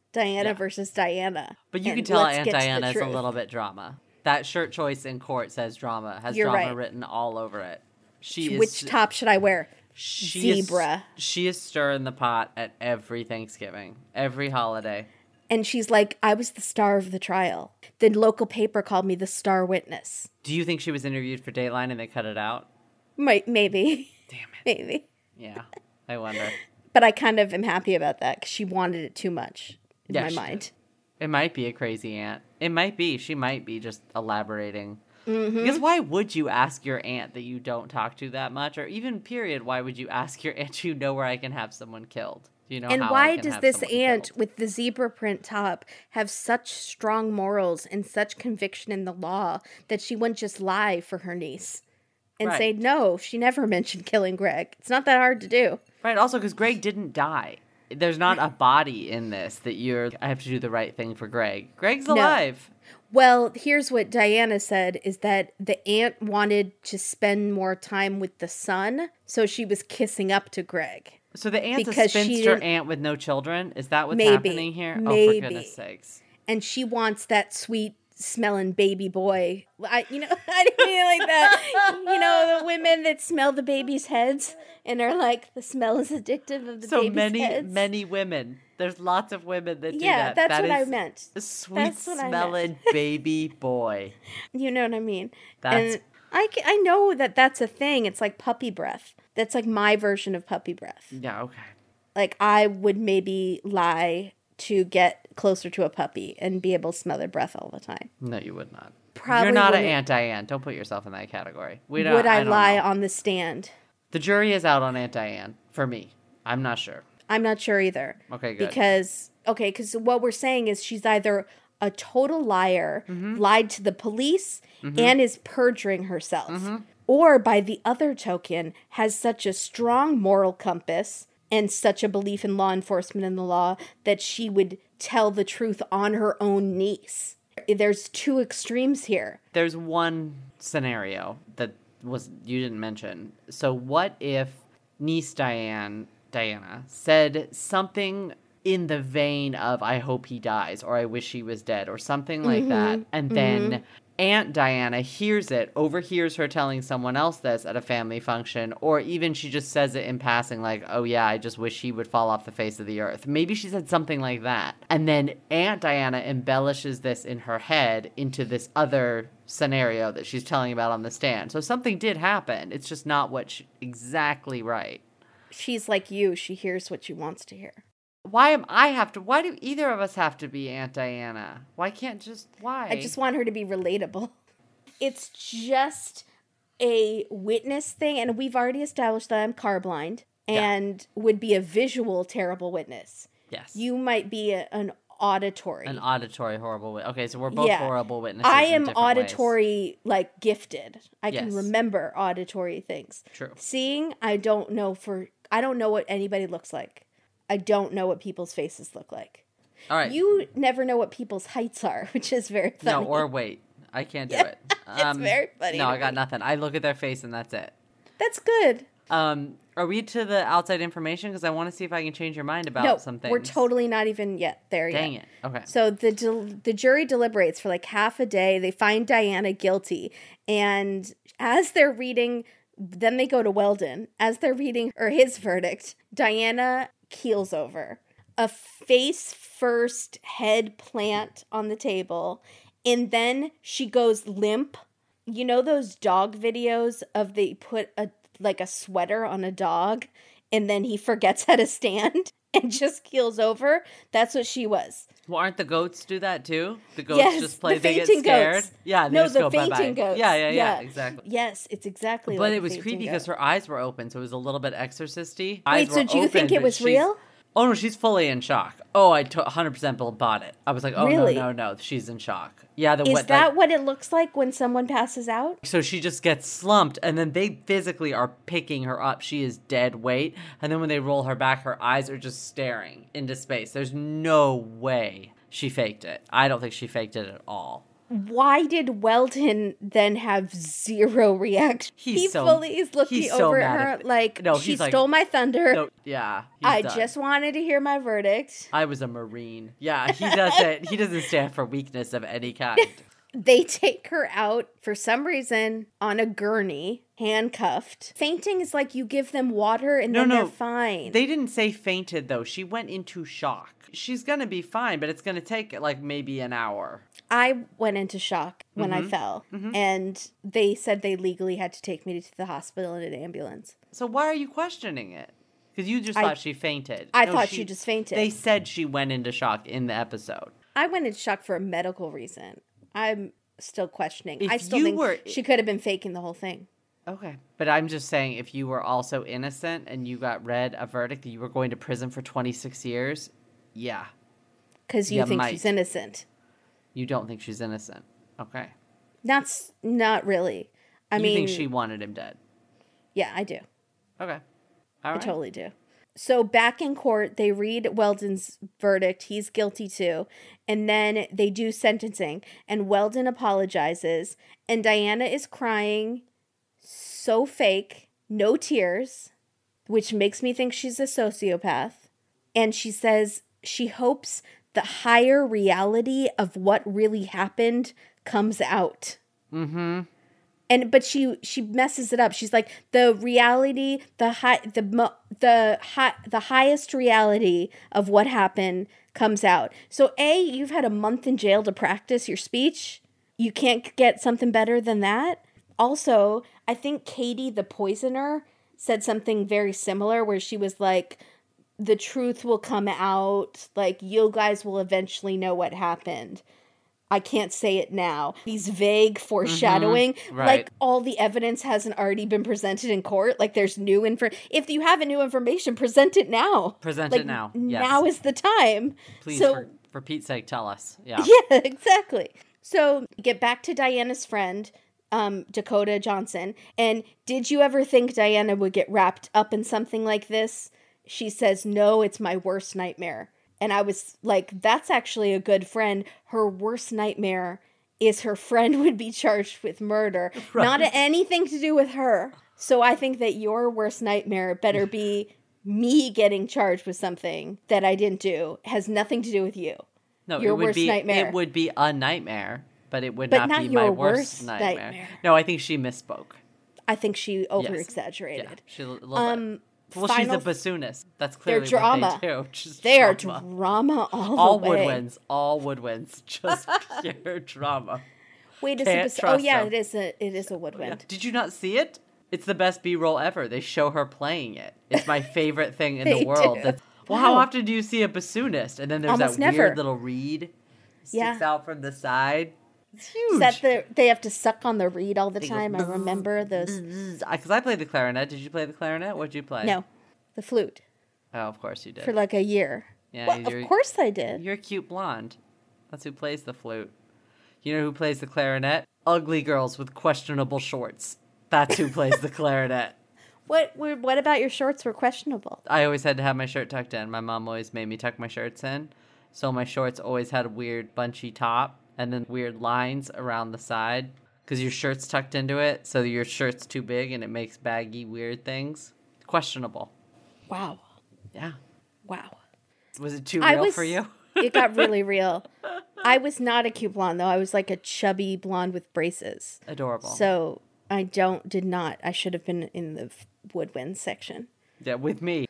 Diana Yeah. versus Diana. But you And can tell let's Aunt get to the Diana is a truth. little bit drama. That shirt choice in court says drama, has You're drama right. written all over it. She is Which top should I wear? she Zebra. Is, she is stirring the pot at every Thanksgiving, every holiday. And she's like, I was the star of the trial. The local paper called me the star witness. Do you think she was interviewed for Dateline and they cut it out? Might, maybe. Damn it. Maybe. Yeah, I wonder. But I kind of am happy about that because she wanted it too much in Yeah, my she mind. did. It might be a crazy aunt. It might be. She might be just elaborating. Mm-hmm. Because why would you ask your aunt that you don't talk to that much? Or even, period, why would you ask your aunt, you know where I can have someone killed? Do you know And how I why can does have this someone aunt killed? with the zebra print top have such strong morals and such conviction in the law that she wouldn't just lie for her niece and say, Right. no, she never mentioned killing Greg. It's not that hard to do. Right, also because Greg didn't die. There's not a body in this that you're, I have to do the right thing for Greg. Greg's No. alive. Well, here's what Diana said is that the aunt wanted to spend more time with the son, so she was kissing up to Greg. So the aunt's Because a she spinster didn't- aunt with no children? Is that what's Maybe. happening here? Oh, Maybe. for goodness sakes. And she wants that sweet smelling baby boy. I, you know, I didn't mean it like that. You know, the women that smell the baby's heads and are like, the smell is addictive of the So baby's many, heads. many women. There's lots of women that do Yeah, that. that's That what I is meant. a sweet That's what I meant. smelling baby boy. You know what I mean? That's- And I, ca- I know that that's a thing. It's like puppy breath. That's like my version of puppy breath. Yeah, okay. Like I would maybe lie to get closer to a puppy and be able to smell their breath all the time. No, you would not. Probably You're not an wouldn't- Aunt Diane. Don't put yourself in that category. We don't, Would I, don't lie know. on the stand? The jury is out on Aunt Diane for me. I'm not sure. I'm not sure either. Okay, good. Because, okay, because what we're saying is she's either a total liar, Mm-hmm. lied to the police, and is perjuring herself. Mm-hmm. Or, by the other token, has such a strong moral compass and such a belief in law enforcement and the law that she would tell the truth on her own niece. There's two extremes here. There's one scenario that was you didn't mention. So what if niece Diane Diana said something in the vein of I hope he dies or I wish he was dead or something like Mm-hmm. that, and then Aunt Diana hears it, overhears her telling someone else this at a family function, or even she just says it in passing like, oh yeah, I just wish he would fall off the face of the earth. Maybe she said something like that. And then Aunt Diana embellishes this in her head into this other scenario that she's telling about on the stand. So something did happen. It's just not what she, exactly right. She's like you. She hears what she wants to hear. Why am I have to, why do either of us have to be Aunt Diana? Why can't just, why? I just want her to be relatable. It's just a witness thing, and we've already established that I'm colorblind and would be a visual terrible witness. Yes. You might be a, an auditory. An auditory horrible witness. Okay, so we're both Yeah. horrible witnesses. I in am different ways. auditory, like gifted. I can Yes. remember auditory things. True. Seeing, I don't know for. I don't know what anybody looks like. I don't know what people's faces look like. All right. You never know what people's heights are, which is very funny. No, or wait. I can't do Yeah, it. it's very funny No, to I got me. nothing. I look at their face and that's it. That's good. Um, are we to the outside information? Because I want to see if I can change your mind about No, some things. we're totally not even yet there Dang yet. it. Okay. So the del- the jury deliberates for like half a day. They find Diana guilty, and as they're reading, then they go to Weldon. As they're reading or his verdict, Diana keels over. A face first head plant on the table, and then she goes limp. You know those dog videos of they put a like a sweater on a dog and then he forgets how to stand and just keels over? That's what she was. Well, aren't the goats do that too? The goats Yes, just play, the they get fainting scared. goats. Yeah, they No, just the go bye-bye. fainting goats. Yeah, yeah, yeah, Yeah. exactly. Yes, it's exactly But like it a was fainting creepy goat. because her eyes were open, so it was a little bit exorcisty. Wait, Eyes so were do you open, think it but was she's- real? Oh no, she's fully in shock. Oh, I one hundred percent bought it. I was like, oh Really? no, no, no, she's in shock. Yeah, the Is what that what it looks like when someone passes out? So she just gets slumped, and then they physically are picking her up. She is dead weight, and then when they roll her back, her eyes are just staring into space. There's no way she faked it. I don't think she faked it at all. why did Weldon then have zero reaction? He's he so- fully is looking he's so over mad at at- her like, No, she he's like- stole my thunder. No, yeah. he's I done. just wanted to hear my verdict. I was a Marine. Yeah, he doesn't. He doesn't stand for weakness of any kind. They take her out for some reason on a gurney, handcuffed. Fainting is like you give them water and No, then no. they're fine. They didn't say fainted though. She went into shock. She's gonna be fine, but it's gonna take like maybe an hour. I went into shock when Mm-hmm. I fell, and they said they legally had to take me to the hospital in an ambulance. So why are you questioning it? Because you just I- thought she fainted. I No, thought she just fainted. They said she went into shock in the episode. I went into shock for a medical reason. I'm still questioning. If I still you think were- she could have been faking the whole thing. Okay. But I'm just saying, if you were also innocent and you got read a verdict that you were going to prison for twenty-six years, yeah. Because you You think might. she's innocent. You don't think she's innocent. Okay. That's not really. I you mean, think she wanted him dead. yeah, I do. Okay. All right. I totally do. So back in court, they read Weldon's verdict. He's guilty too. And then they do sentencing. And Weldon apologizes. And Diana is crying so fake, no tears, which makes me think she's a sociopath. And she says she hopes the higher reality of what really happened comes out. Mm-hmm. And but she she messes it up. She's like, the reality, the high, the mo- the high, the highest reality of what happened comes out. So A, you've had a month in jail to practice your speech. You can't get something better than that. Also, I think Katie the poisoner said something very similar, where she was like, the truth will come out. Like, you guys will eventually know what happened. I can't say it now. These vague foreshadowing, right. like all the evidence hasn't already been presented in court. Like there's new info. If you have a new information, present it now. Present Like, it now. Yes. Now is the time. Please, So, for, for Pete's sake, tell us. Yeah. yeah, exactly. So get back to Diana's friend, um, Dakota Johnson. And did you ever think Diana would get wrapped up in something like this? She says, no, it's my worst nightmare. And I was like, that's actually a good friend. Her worst nightmare is her friend would be charged with murder. Right. Not anything to do with her. So I think that your worst nightmare better be me getting charged with something that I didn't do. It has nothing to do with you. No, Your it would worst be nightmare. it would be a nightmare, but it would But not, not be your my worst, worst nightmare. nightmare. No, I think she misspoke. I think she Yes. over exaggerated. Yeah, she a little Um, bit. Well, final- she's a bassoonist. That's They're clearly drama. what they do. Just They are drama. drama all, all the way. woodwinds. All woodwinds. Just pure drama. Wait, is Can't it? Oh trust yeah, them. it is a it is a woodwind. Did you not see it? It's the best B-roll ever. They show her playing it. It's my favorite thing in They the world. do. That's- well, how Wow. often do you see a bassoonist? And then there's Almost that never. weird little reed sticks Yeah. out from the side. It's huge. Is that the, they have to suck on the reed all the They go time? I bzz, remember those. Because I played the clarinet. Did you play the clarinet? What'd you play? No, the flute Oh, of course you did. for like a year. Yeah, Well, you're- of course I did. You're a cute blonde. That's who plays the flute. You know who plays the clarinet? Ugly girls with questionable shorts. That's who plays the clarinet. What were- what about your shorts were questionable? I always had to have my shirt tucked in. My mom always made me tuck my shirts in. So my shorts always had a weird bunchy top and then weird lines around the side. Because your shirt's tucked into it, so your shirt's too big and it makes baggy, weird things. Questionable. Wow, Yeah. wow. Was it too I real was- for you? It got really real. I was not a cute blonde though. I was like a chubby blonde with braces. Adorable. So I don't did not. I should have been in the woodwind section. Yeah, with me.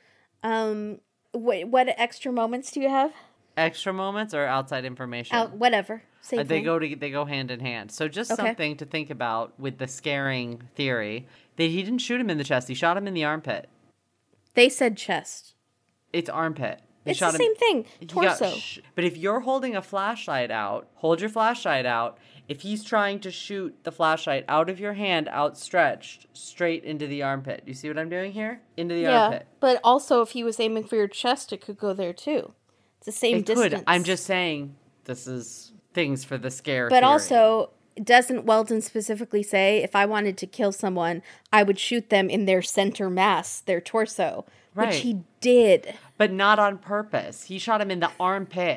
Um, what what extra moments do you have? Extra moments or outside information? Out whatever. Same Uh, they thing. go to they go hand in hand. So just Okay. something to think about with the scaring theory. That he didn't shoot him in the chest. He shot him in the armpit. They said chest. It's armpit. They It's the shot him- same thing. he got Torso. sh- but if you're holding a flashlight out, hold your flashlight out. If he's trying to shoot the flashlight out of your hand, outstretched, straight into the armpit. You see what I'm doing here? Into the yeah, armpit. but also if he was aiming for your chest, it could go there too. It's the same It distance. could. I'm just saying this is things for the scare But theory. also, doesn't Weldon specifically say if I wanted to kill someone, I would shoot them in their center mass, their torso, Right. which he did. But not on purpose. He shot him in the armpit.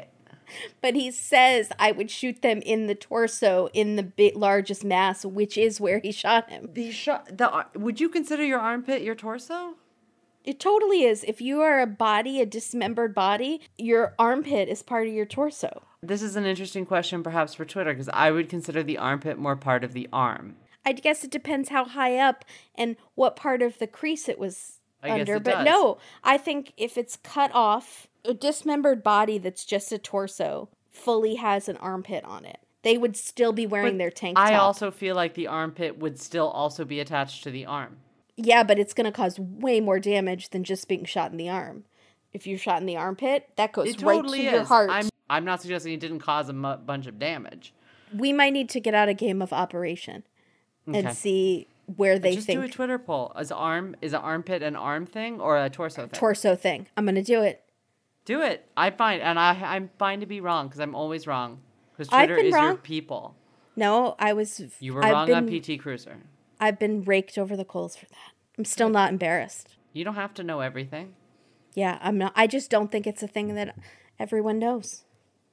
But he says I would shoot them in the torso, in the big, largest mass, which is where he shot him. The shot. The would you consider your armpit your torso? It totally is. If you are a body, a dismembered body, your armpit is part of your torso. This is an interesting question, perhaps for Twitter, because I would consider the armpit more part of the arm. I guess it depends how high up and what part of the crease it was I under. guess it but does. no, I think if it's cut off, a dismembered body that's just a torso fully has an armpit on it. They would still be wearing But their tank top. I also feel like the armpit would still also be attached to the arm. Yeah, but it's going to cause way more damage than just being shot in the arm. If you're shot in the armpit, that goes It right totally to is. your heart. I'm, I'm not suggesting it didn't cause a mu- bunch of damage. We might need to get out a game of Operation and Okay. see where they Just think do a Twitter poll. Is arm is an armpit an arm thing or a torso thing? torso thing. I'm going to do it. Do it. I find, and I I'm fine to be wrong because I'm always wrong. Because I've Twitter been is your wrong. people. No, I was. You were I've wrong been, on P T Cruiser. I've been raked over the coals for that. I'm still not embarrassed. You don't have to know everything. Yeah, I'm not. I just don't think it's a thing that everyone knows.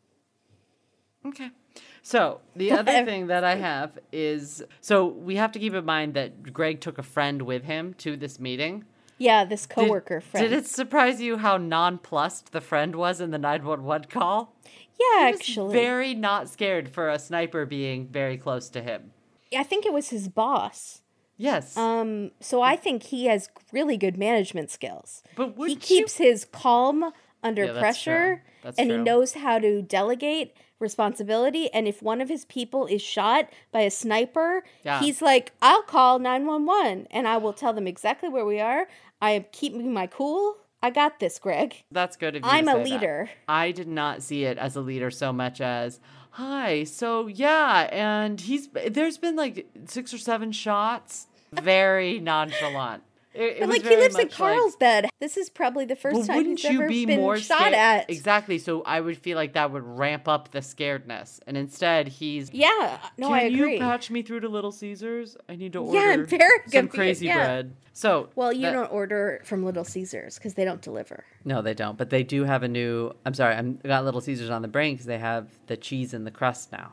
Okay. So the other thing that I have is, so we have to keep in mind that Greg took a friend with him to this meeting. Yeah, this Did- coworker friend. Did it surprise you how nonplussed the friend was in the nine one one call? Yeah, He was actually. very not scared for a sniper being very close to him. I think it was his boss. Yes. Um, so I think he has really good management skills. But he wouldn't keeps his calm under Yeah, that's pressure, true. That's and he true. knows how to delegate responsibility. And if one of his people is shot by a sniper, Yeah. he's like, "I'll call nine one one, and I will tell them exactly where we are. I am keeping my cool. I got this, Greg. That's good of you I'm to a say that. leader." I did not see it as a leader so much as, hi, so yeah, and he's there's been like six or seven shots. Very nonchalant. It, it But was like he very lives in much like- Carlsbad. This is probably the first But time wouldn't he's you ever be been more shot scared? at. Exactly. So I would feel like that would ramp up the scaredness, and instead he's. Yeah, no, Can I agree. you patch me through to Little Caesars? I need to order Yeah, I'm very some confused, crazy yeah. bread. So Well, you that- don't order from Little Caesars because they don't deliver. No, they don't. But they do have a new. I'm sorry, I'm I got Little Caesars on the brain because they have the cheese in the crust now.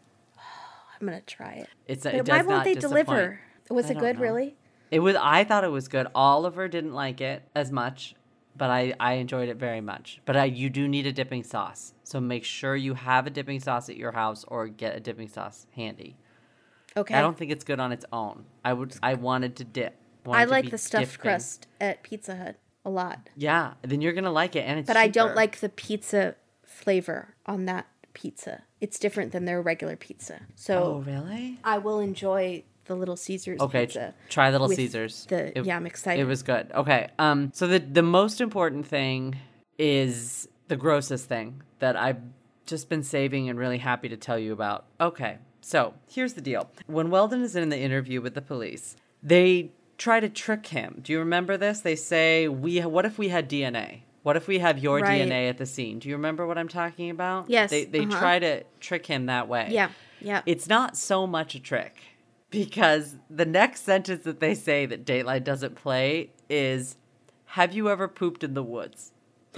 I'm gonna try it. It's But it does why won't not they disappoint. deliver? Was I it don't good, know. really? It was. I thought it was good. Oliver didn't like it as much, but I I enjoyed it very much. But I you do need a dipping sauce, so make sure you have a dipping sauce at your house or get a dipping sauce handy. Okay. I don't think it's good on its own. I would. I wanted to dip. Wanted I to like be the stuffed dipping. crust at Pizza Hut a lot, Yeah, then you're gonna like it, and it's. but I don't cheaper. like the pizza flavor on that pizza. It's different than their regular pizza. Oh So really? I will enjoy the Little Caesars Okay, pizza. try Little with Caesars. the- yeah, I'm excited. It was good. Okay, um, so the the most important thing is the grossest thing that I've just been saving and really happy to tell you about. Okay, so here's the deal: when Weldon is in the interview with the police, they try to trick him. Do you remember this? They say, "We what if we had D N A? What if we have your Right. D N A at the scene?" Do you remember what I'm talking about? Yes, They they uh-huh. try to trick him that way. Yeah, yeah. It's not so much a trick because the next sentence that they say that Dateline doesn't play is, "Have you ever pooped in the woods?"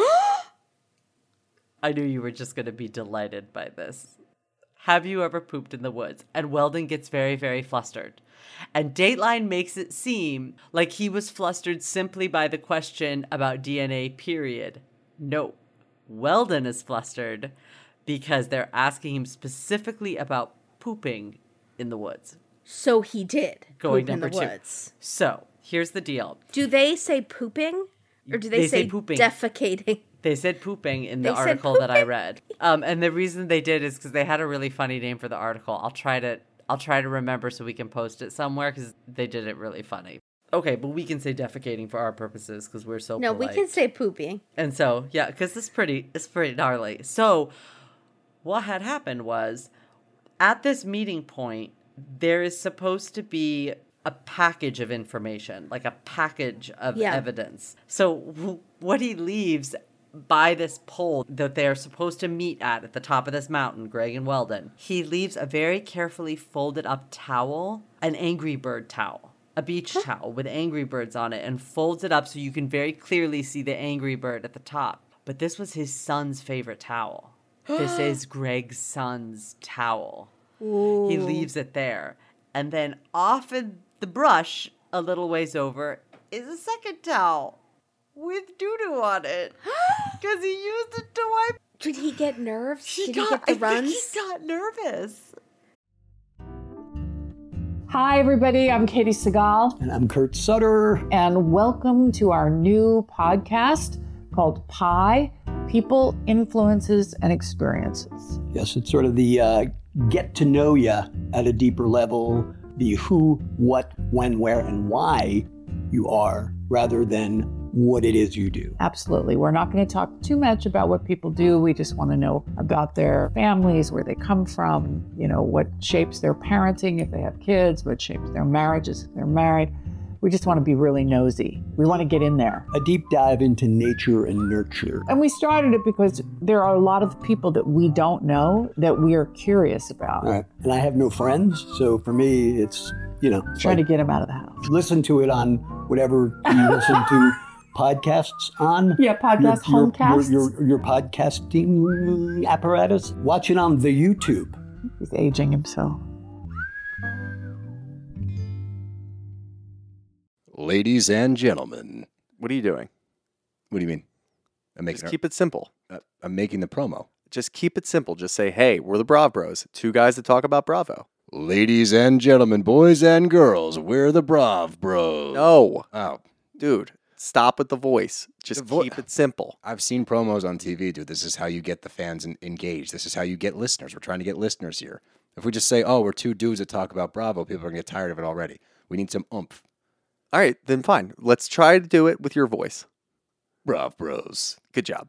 I knew you were just going to be delighted by this. Have you ever pooped in the woods? And Weldon gets very, very flustered. And Dateline makes it seem like he was flustered simply by the question about D N A, period. No. Weldon is flustered because they're asking him specifically about pooping in the woods. So he did Going poop in the number two. woods. So, here's the deal. Do they say pooping, or do they, They say say, pooping. defecating? They said pooping in the They said article that I pooping. read. Um, and the reason they did is because they had a really funny name for the article. I'll try to I'll try to remember so we can post it somewhere because they did it really funny. Okay, but we can say defecating for our purposes because we're so No, polite. we can say pooping. And so, yeah, because it's pretty, it's pretty gnarly. So, what had happened was, at this meeting point, there is supposed to be a package of information, like a package of Yeah. evidence. So, w- what he leaves by this pole that they are supposed to meet at at the top of this mountain, Greg and Weldon, he leaves a very carefully folded up towel, an Angry Bird towel. A beach towel with Angry Birds on it, and folds it up so you can very clearly see the Angry Bird at the top. But this was his son's favorite towel. This is Greg's son's towel. Ooh. He leaves it there. And then off in the brush, a little ways over, is a second towel with doo-doo on it. Because he used it to wipe. Did he get nerves? He Did got, he get the I runs? think he got nervous. Hi, everybody. I'm Katie Segal. And I'm Kurt Sutter. And welcome to our new podcast called Pi, People, Influences, and Experiences. Yes, it's sort of the uh, get to know you at a deeper level, the who, what, when, where, and why you are, rather than what it is you do. Absolutely. We're not going to talk too much about what people do. We just want to know about their families, where they come from, you know, what shapes their parenting if they have kids, what shapes their marriages if they're married. We just want to be really nosy. We want to get in there. A deep dive into nature and nurture. And we started it because there are a lot of people that we don't know that we are curious about. All right. And I have no friends, so for me, it's, you know. Trying like, to get them out of the house. Listen to it on whatever you listen to podcasts on. Yeah, podcast, your, your, homecasts. Your, your, your podcasting apparatus. Watch it on the YouTube. He's aging himself. Ladies and gentlemen. What are you doing? What do you mean? I'm making Just a- keep it simple. uh, I'm making the promo. Just keep it simple. Just say, hey, we're the Brav Bros. Two guys that talk about Bravo. Ladies and gentlemen, boys and girls, we're the Brav Bros. No. Oh, Dude, stop with the voice. Just The vo- keep it simple. I've seen promos on T V, dude. This is how you get the fans en- engaged. This is how you get listeners. We're trying to get listeners here. If we just say, oh, we're two dudes that talk about Bravo, people are going to get tired of it already. We need some oomph. All right, then fine. Let's try to do it with your voice. Brav Bros. Good job.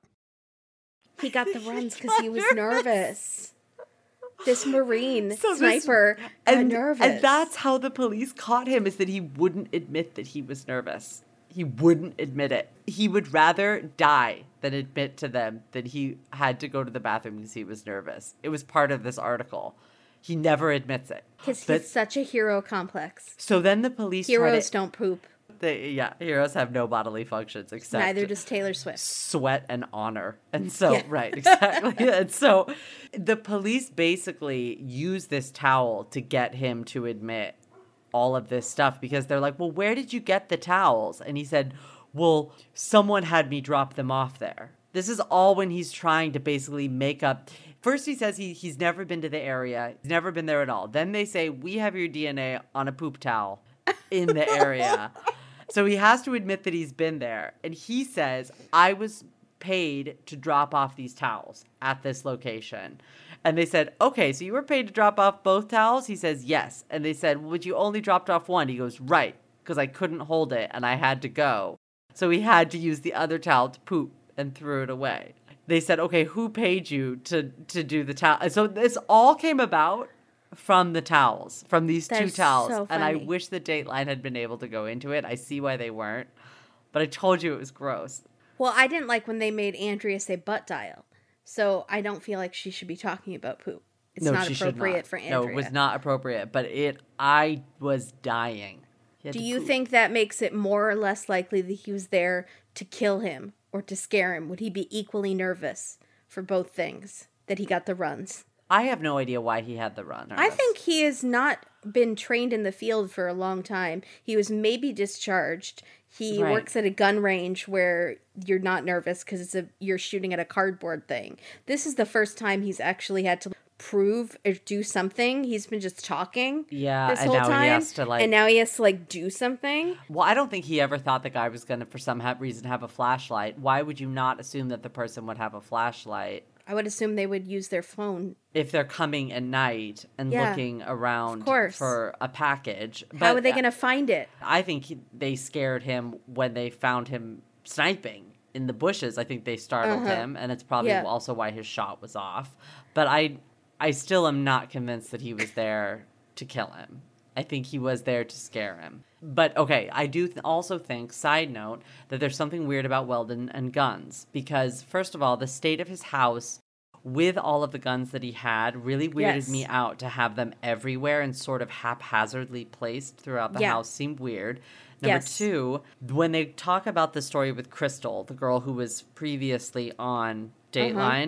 He got the runs because he was nervous. This Marine So this- sniper got and, nervous. and that's how the police caught him, is that he wouldn't admit that he was nervous. He wouldn't admit it. He would rather die than admit to them that he had to go to the bathroom because he was nervous. It was part of this article. He never admits it. Because But- he's such a hero complex. So then the police try Heroes to, don't poop. they, yeah, heroes have no bodily functions except Neither does Taylor Swift. sweat and honor. And so, Yeah. right, exactly. And so the police basically use this towel to get him to admit all of this stuff, because they're like, well, where did you get the towels? And he said, well, someone had me drop them off there. This is all when he's trying to basically make up. First, he says he, he's never been to the area. He's never been there at all. Then they say, we have your D N A on a poop towel in the area. So he has to admit that he's been there. And he says, I was paid to drop off these towels at this location. And they said, okay, so you were paid to drop off both towels? He says, yes. And they said, well, but you only dropped off one. He goes, right, because I couldn't hold it and I had to go. So he had to use the other towel to poop and threw it away. They said, okay, who paid you to, to do the towel? So this all came about from the towels, from these That two is towels. so And I funny. wish the Dateline had been able to go into it. I see why they weren't. But I told you it was gross. Well, I didn't like when they made Andrea say butt dial. So I don't feel like she should be talking about poop. It's no, not she should appropriate not. for Andrea. No, it was not appropriate. But it, I was dying. He had Do to you poop. think that makes it more or less likely that he was there to kill him or to scare him? Would he be equally nervous for both things, that he got the runs? I have no idea why he had the run. I think he has not been trained in the field for a long time. He was maybe discharged. He Right. works at a gun range where you're not nervous because it's a you're shooting at a cardboard thing. This is the first time he's actually had to prove or do something. He's been just talking. Yeah, this and whole now he time, has to, like- and now he has to like do something. Well, I don't think he ever thought the guy was going to, for some ha- reason, have a flashlight. Why would you not assume that the person would have a flashlight I would assume they would use their phone. if they're coming at night and Yeah, looking around course. for a package? How But are they going to find it? I think he, they scared him when they found him sniping in the bushes. I think they startled Uh-huh. him, and it's probably Yeah. also why his shot was off. But I, I still am not convinced that he was there to kill him. I think he was there to scare him. But okay, I do th- also think, side note, that there's something weird about Weldon and guns. Because, first of all, the state of his house with all of the guns that he had really weirded Yes. me out. To have them everywhere and sort of haphazardly placed throughout the Yeah. house seemed weird. Number Yes. two, when they talk about the story with Crystal, the girl who was previously on Dateline,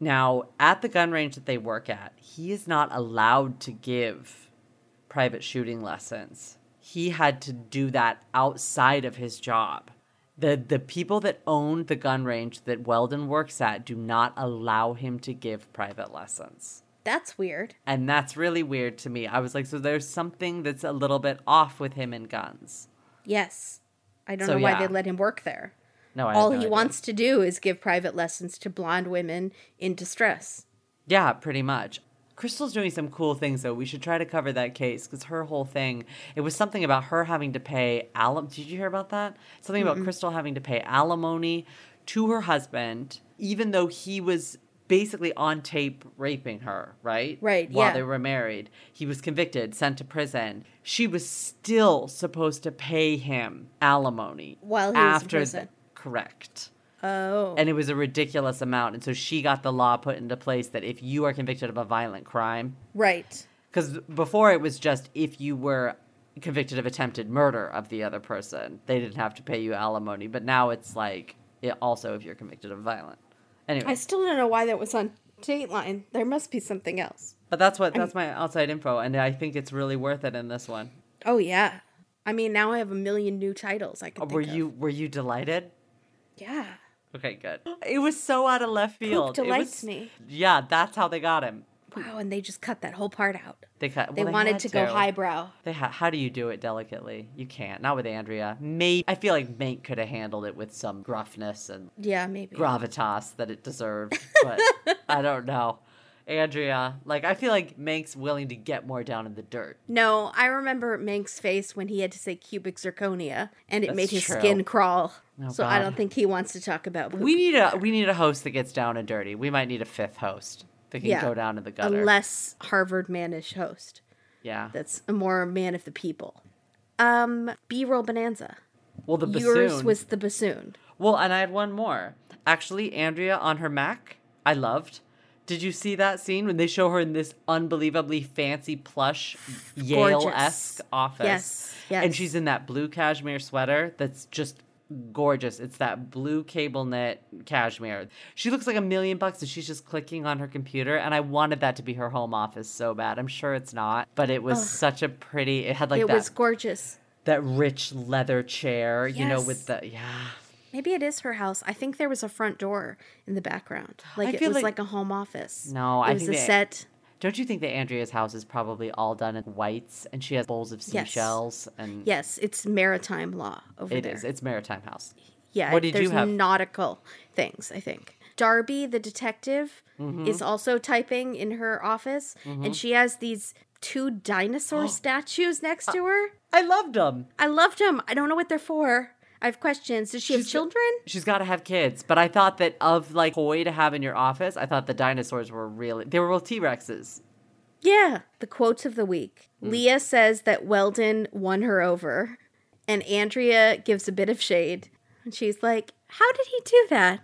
Now, at the gun range that they work at, he is not allowed to give private shooting lessons. He had to do that outside of his job. The the people that own the gun range that Weldon works at do not allow him to give private lessons. That's weird. And that's really weird to me. I was like, so there's something that's a little bit off with him and guns. Yes. I don't So, know why yeah. they let him work there. No, I All have no he idea. wants to do is give private lessons to blonde women in distress. Yeah, pretty much. Crystal's doing some cool things, though. We should try to cover that case because her whole thing, it was something about her having to pay alim. Did you hear about that? Something about Crystal having to pay alimony to her husband, even though he was basically on tape raping her, right? Right, While yeah. they were married. He was convicted, sent to prison. She was still supposed to pay him alimony. While he was in after prison. the- Correct. Oh. And it was a ridiculous amount. And so she got the law put into place that if you are convicted of a violent crime, Right. because before it was just if you were convicted of attempted murder of the other person, they didn't have to pay you alimony. But now it's like it also if you're convicted of violent. Anyway, I still don't know why that was on Dateline. There must be something else. but that's what that's my outside info, and I think it's really worth it in this one. Oh, yeah. I mean, now I have a million new titles I could Were think you of. were you delighted? Yeah. Okay, good. It was so out of left field. It delights was- me. Yeah, that's how they got him. Wow, and they just cut that whole part out. They cut. They well, wanted had to go highbrow. They ha- how do you do it delicately? You can't. Not with Andrea. Maybe I feel like Mank could have handled it with some gruffness and Yeah, maybe. gravitas that it deserved, but I don't know. Andrea, like I feel like Mank's willing to get more down in the dirt. No, I remember Mank's face when he had to say cubic zirconia, and it That's made his true. skin crawl. Oh, so I God. don't think he wants to talk about poop. We need a we need a host that gets down and dirty. We might need a fifth host that can Yeah. go down in the a gutter. less Harvard manish host. yeah. That's a more man of the people. Um, B-roll bonanza. Well, the Yours bassoon. was the bassoon. Well, and I had one more. Actually, Andrea on her Mac, I loved. Did you see that scene when they show her in this unbelievably fancy plush Yale-esque office? Yes, yes. And she's in that blue cashmere sweater that's just gorgeous. It's that blue cable knit cashmere. She looks like a million bucks and she's just clicking on her computer. And I wanted that to be her home office so bad. I'm sure it's not, but it was such a pretty, it had like it that, was gorgeous. that rich leather chair, you know, Yes. with the, yeah. Maybe it is her house. I think there was a front door in the background. Like I it feel was like- like, a home office. No, it I was think a they- set. Don't you think that Andrea's house is probably all done in whites and she has bowls of Yes. seashells and Yes, it's maritime law over it there. is. It's maritime house. Yeah, What did there's you have? nautical things, I think. Darby, the detective, Mm-hmm. is also typing in her office, and she has these two dinosaur statues next to her. I loved them. I loved them. I don't know what they're for. I have questions. Does she have She's- children? She's got to have kids, but I thought that of like toy to have in your office, I thought the dinosaurs were really they were real T-Rexes. Yeah. The quotes of the week. Mm. Leah says that Weldon won her over, and Andrea gives a bit of shade. And she's like, how did he do that?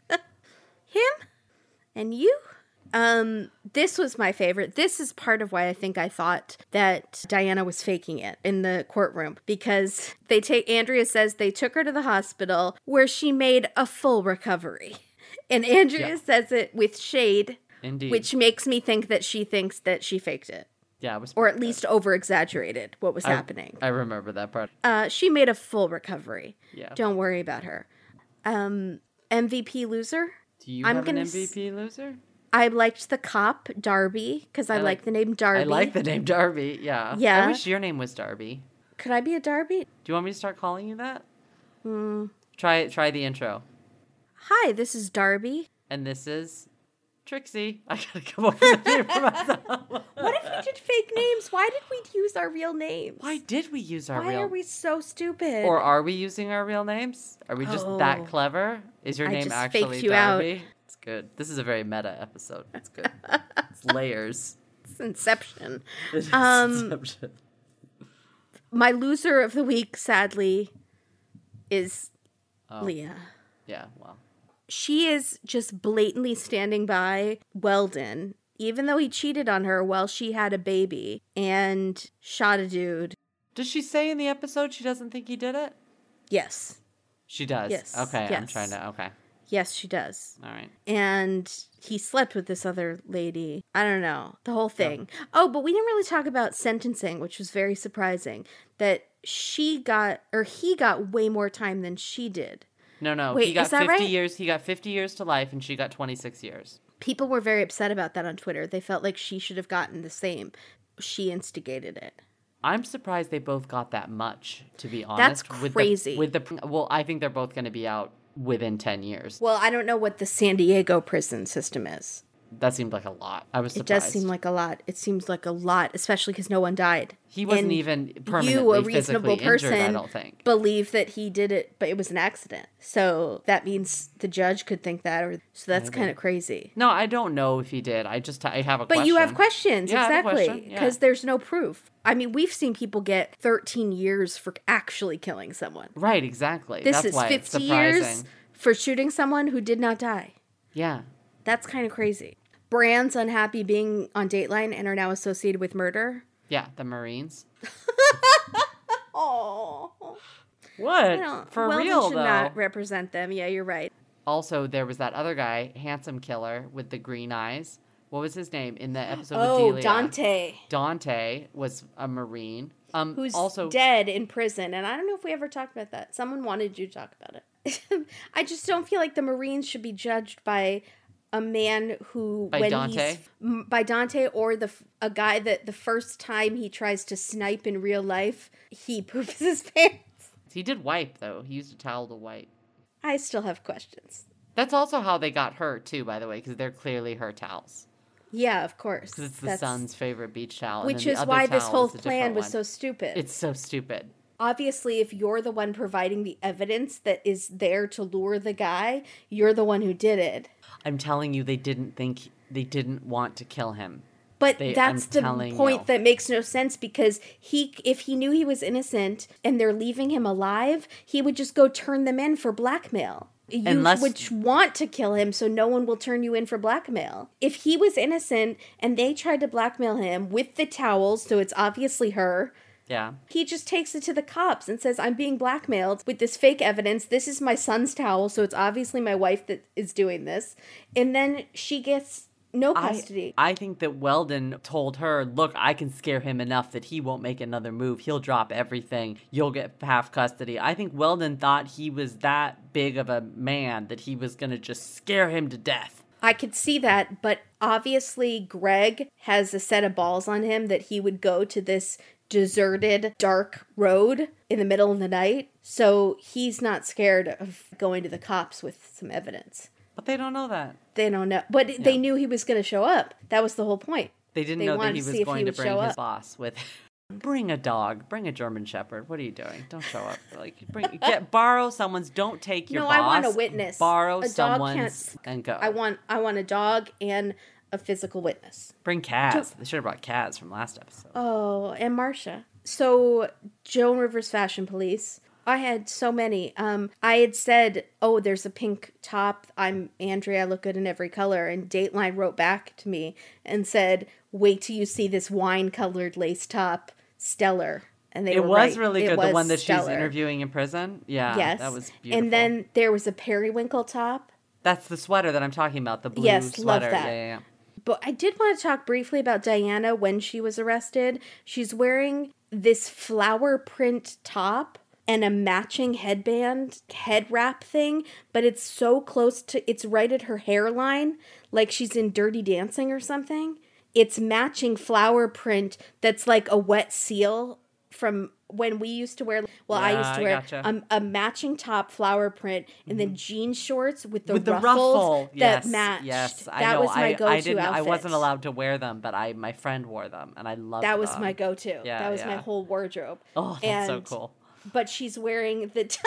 Him? And you? Um, this was my favorite. This is part of why I think I thought that Diana was faking it in the courtroom, because they take Andrea says they took her to the hospital where she made a full recovery. And Andrea Yeah. says it with shade, Indeed. which makes me think that she thinks that she faked it, yeah, it was or at least over exaggerated what was I- happening. I remember that part. Uh, she made a full recovery. Yeah. Don't worry about her. Um, M V P loser. Do you I'm have an gonna M s- V P loser? I liked the cop, Darby, because I, I like, like- the name Darby. I like the name Darby. Yeah. Yeah. I wish your name was Darby. Could I be a Darby? Do you want me to start calling you that? Hmm. Try try the intro. Hi, this is Darby. And this is Trixie. I gotta come up with a name for myself. What if we did fake names? Why did we use our real names? Why did we use our Why real are we so stupid? Or are we using our real names? Are we just Oh. that clever? Is your I name just actually faked you out. Darby? It's good. This is a very meta episode. It's good. It's layers. It's Inception. It's Um, Inception. My loser of the week, sadly, is Oh. Leah. Yeah, well. She is just blatantly standing by Weldon, even though he cheated on her while she had a baby and shot a dude. Does she say in the episode she doesn't think he did it? Yes. She does. Yes, Okay, I'm yes. trying to. Okay. Yes, she does. All right. And he slept with this other lady. I don't know. The whole thing. Yep. Oh, but we didn't really talk about sentencing, which was very surprising. That she got, or he got way more time than she did. No, no. Wait, he got is that fifty right? years. He got fifty years to life, and she got twenty-six years. People were very upset about that on Twitter. They felt like she should have gotten the same. She instigated it. I'm surprised they both got that much, to be honest. That's crazy. With the, with the well, I think they're both going to be out within ten years. Well, I don't know what the San Diego prison system is. That seemed like a lot. I was surprised. It does seem like a lot. It seems like a lot, especially because no one died. He wasn't and even permanently you, a physically reasonable person, injured, I don't think. Believe that he did it, but it was an accident. So that means the judge could think that, or so that's kind of crazy. No, I don't know if he did. I just I have a but question. But you have questions, yeah, exactly, because yeah. there's no proof. I mean, we've seen people get thirteen years for actually killing someone. Right, exactly. This That's is why fifty it's years for shooting someone who did not die. Yeah. That's kind of crazy. Brand's unhappy being on Dateline and are now associated with murder. Yeah, the Marines. Oh. What? For Weldon real, should though. not represent them. Yeah, you're right. Also, there was that other guy, handsome killer with the green eyes. What was his name in the episode oh, with Delia? Dante. Dante was a Marine. Um, Who's also dead in prison. And I don't know if we ever talked about that. Someone wanted you to talk about it. I just don't feel like the Marines should be judged by a man who by when Dante he's, by Dante or the a guy that the first time he tries to snipe in real life he poops his pants. He did wipe though. He used a towel to wipe. I still have questions. That's also how they got her too, by the way, because they're clearly her towels. Yeah, of course. Because it's the That's, son's favorite beach towel, which and then is the other why this towel whole is a plan different was one. so stupid. It's so stupid. Obviously, if you're the one providing the evidence that is there to lure the guy, you're the one who did it. I'm telling you, they didn't think, they didn't want to kill him. But they, that's I'm the point you. that makes no sense because he, if he knew he was innocent and they're leaving him alive, he would just go turn them in for blackmail. You Unless, would want to kill him so no one will turn you in for blackmail. If he was innocent and they tried to blackmail him with the towels, so it's obviously her. Yeah. He just takes it to the cops and says, I'm being blackmailed with this fake evidence. This is my son's towel, so it's obviously my wife that is doing this. And then she gets no custody. I, I think that Weldon told her, look, I can scare him enough that he won't make another move. He'll drop everything. You'll get half custody. I think Weldon thought he was that big of a man that he was going to just scare him to death. I could see that, but obviously Greg has a set of balls on him that he would go to this deserted, dark road in the middle of the night. So he's not scared of going to the cops with some evidence. But they don't know that. They don't know. But yeah. They knew he was going to show up. That was the whole point. They didn't they know that he to was going he to bring his up. boss with bring a dog, bring a German Shepherd. What are you doing? Don't show up. Like bring get borrow someone's, don't take your no, boss. I want a witness. Borrow a someone's and go. I want I want a dog and a physical witness. Bring Kaz. To- they should have brought Kaz from last episode. Oh, and Marsha. So Joan Rivers Fashion Police. I had so many. Um, I had said, oh, there's a pink top. I'm Andrea. I look good in every color. And Dateline wrote back to me and said, wait till you see this wine-colored lace top. Stellar. And they it were was right. really it good. Was the one that stellar. She's interviewing in prison. Yeah, yes. that was beautiful. And then there was a periwinkle top. That's the sweater that I'm talking about. The blue yes, sweater. Love that. Yeah, yeah, yeah. But I did want to talk briefly about Diana when she was arrested. She's wearing this flower print top and a matching headband, head wrap thing, but it's so close to, it's right at her hairline, like she's in Dirty Dancing or something. It's matching flower print that's like a wet seal from when we used to wear, well, yeah, I used to wear gotcha. a, a matching top flower print and then jean shorts with the with the ruffles ruffle. that yes, matched. Yes, I that know. was my I, go-to I didn't. outfit. I wasn't allowed to wear them, but I my friend wore them, and I loved That was them. my go-to. Yeah, that was yeah. my whole wardrobe. Oh, that's and, so cool. But she's wearing the... T-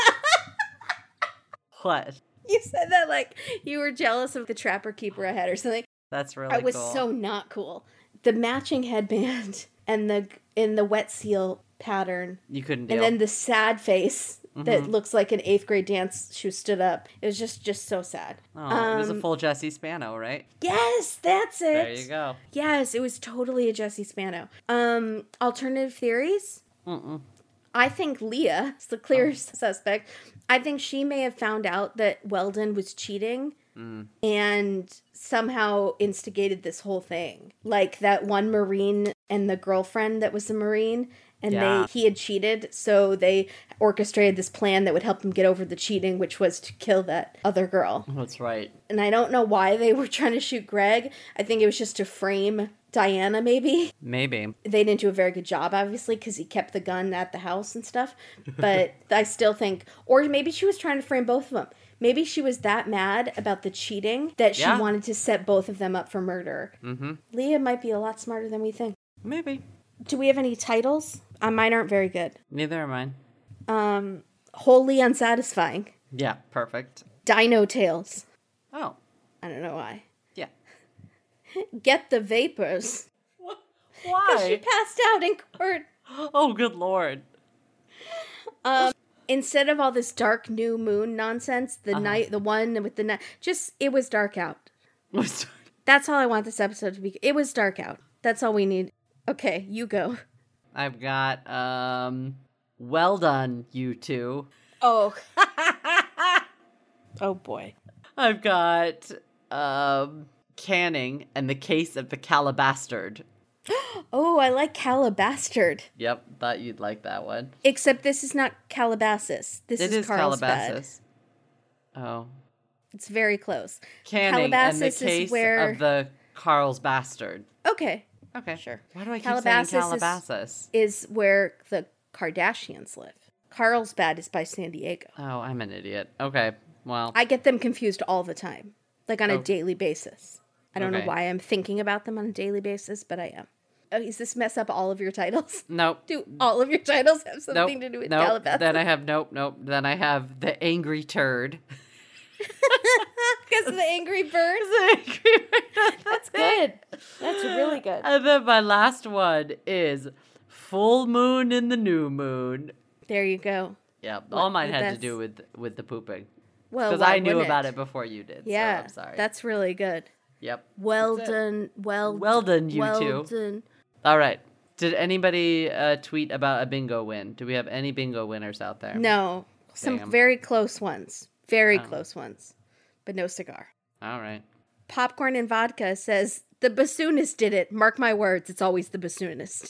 what? You said that like you were jealous of the Trapper Keeper I had or something. That's really I was cool. so not cool. The matching headband and the in the wet seal pattern. You couldn't deal. And then the sad face that Mhm. looks like an eighth grade dance shoe stood up. It was just just so sad. Oh, it was a Um, full Jesse Spano, right? Yes, that's it. There you go. Yes, it was totally a Jesse Spano. Um, alternative theories? Mm-mm. I think Leah is the clear Oh. suspect. I think she may have found out that Weldon was cheating mm. and somehow instigated this whole thing. Like that one Marine and the girlfriend that was a Marine, and Yeah. they he had cheated, so they orchestrated this plan that would help him get over the cheating, which was to kill that other girl. That's right. And I don't know why they were trying to shoot Greg. I think it was just to frame Diana, maybe. Maybe. They didn't do a very good job, obviously, because he kept the gun at the house and stuff. But I still think, or maybe she was trying to frame both of them. Maybe she was that mad about the cheating that she Yeah. wanted to set both of them up for murder. Mm-hmm. Leah might be a lot smarter than we think. Maybe. Do we have any titles? Uh, mine aren't very good. Neither am mine. Um, Wholly Unsatisfying. Yeah, perfect. Dino Tales. Oh, I don't know why. yeah. Get the Vapors. Because she Why? passed out in court. Oh, good lord. Um, instead of all this dark new moon nonsense, the Uh-huh. night, the one with the night, just, it was dark out. That's all I want this episode to be. It was dark out. That's all we need. Okay, you go. I've got, um, well done, you two. Oh. Oh boy. I've got, um, Canning and the Case of the Calabastard. Oh, I like Calabastard. Yep, thought you'd like that one. Except this is not Calabasas. This It is, is Carlsbad. Calabasas. Oh. It's very close. Canning and the Calabasas is Case where- of the Carl's Bastard. Okay. Okay. Sure. Why do I keep Calabasas saying is- Calabasas? Is where the Kardashians live. Carlsbad is by San Diego. Oh, I'm an idiot. Okay, well. I get them confused all the time, like on a Oh. daily basis. I don't Okay. know why I'm thinking about them on a daily basis, but I am. Oh, does this mess up all of your titles? Nope. Do all of your titles have something Nope. to do with nope. Calabasas? Then I have nope, nope. Then I have the Angry Turd. Because of the Angry Bird? That's good. That's really good. And then my last one is Full Moon in the New Moon. There you go. Yep, all mine had to that's- do with with the pooping. Well, Because why I knew wouldn't about it before you did. Yeah, so I'm sorry. that's really good. Yep. Well That's it. done. Well, Well done, you well two. done. All right. Did anybody uh, tweet about a bingo win? Do we have any bingo winners out there? No, some Damn. very close ones. Very Oh. close ones. But no cigar. All right. Popcorn and Vodka says, the bassoonist did it. Mark my words, it's always the bassoonist.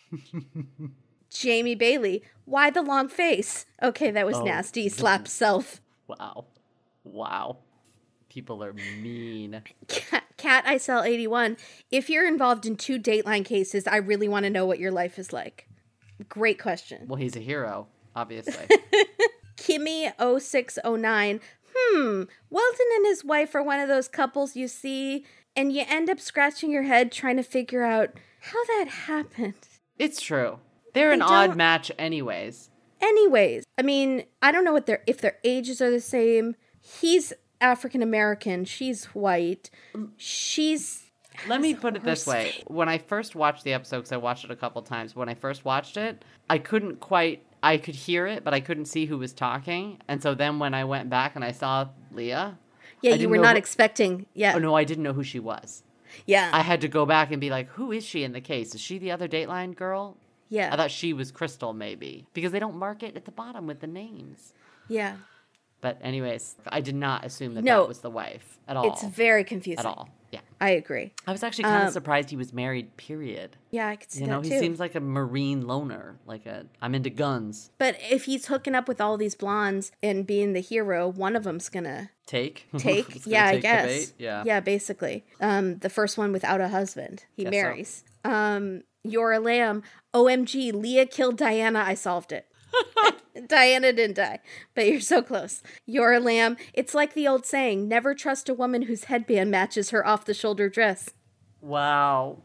Jamie Bailey, why the long face? Okay, that was Oh. nasty. Slap self. Wow. Wow. People are mean. Cat, Cat I Sell eighty-one, if you're involved in two Dateline cases, I really want to know what your life is like. Great question. Well, he's a hero, obviously. Kimmy oh six oh nine, hmm, Weldon and his wife are one of those couples you see, and you end up scratching your head trying to figure out how that happened. It's true. They're an They odd don't- match anyways. Anyways, I mean, I don't know what their if their ages are the same. He's African American, she's white. She's Let me has a put it this horse way. face. When I first watched the episode, because I watched it a couple times, when I first watched it, I couldn't quite, I could hear it, but I couldn't see who was talking. And so then when I went back and I saw Leah, Yeah, I you didn't were know not who- expecting. Yeah. oh no, I didn't know who she was. Yeah. I had to go back and be like, who is she in the case? Is she the other Dateline girl? yeah. I thought she was Crystal, maybe. Because they don't mark it at the bottom with the names. yeah. But anyways, I did not assume that No. that was the wife at all. It's very confusing. At all. Yeah. I agree. I was actually kind of Um, surprised he was married, period. Yeah, I could see You know, that he too. seems like a Marine loner. Like a, I'm into guns. But if he's hooking up with all these blondes and being the hero, one of them's gonna Take? take. It's gonna yeah, I take the guess. bait? Yeah. Yeah, basically. Um, the first one without a husband, he Guess so. marries. Um, you're a lamb. O M G, Leah killed Diana. I solved it. Diana didn't die, but you're so close. You're a lamb. It's like the old saying: never trust a woman whose headband matches her off-the-shoulder dress. Wow.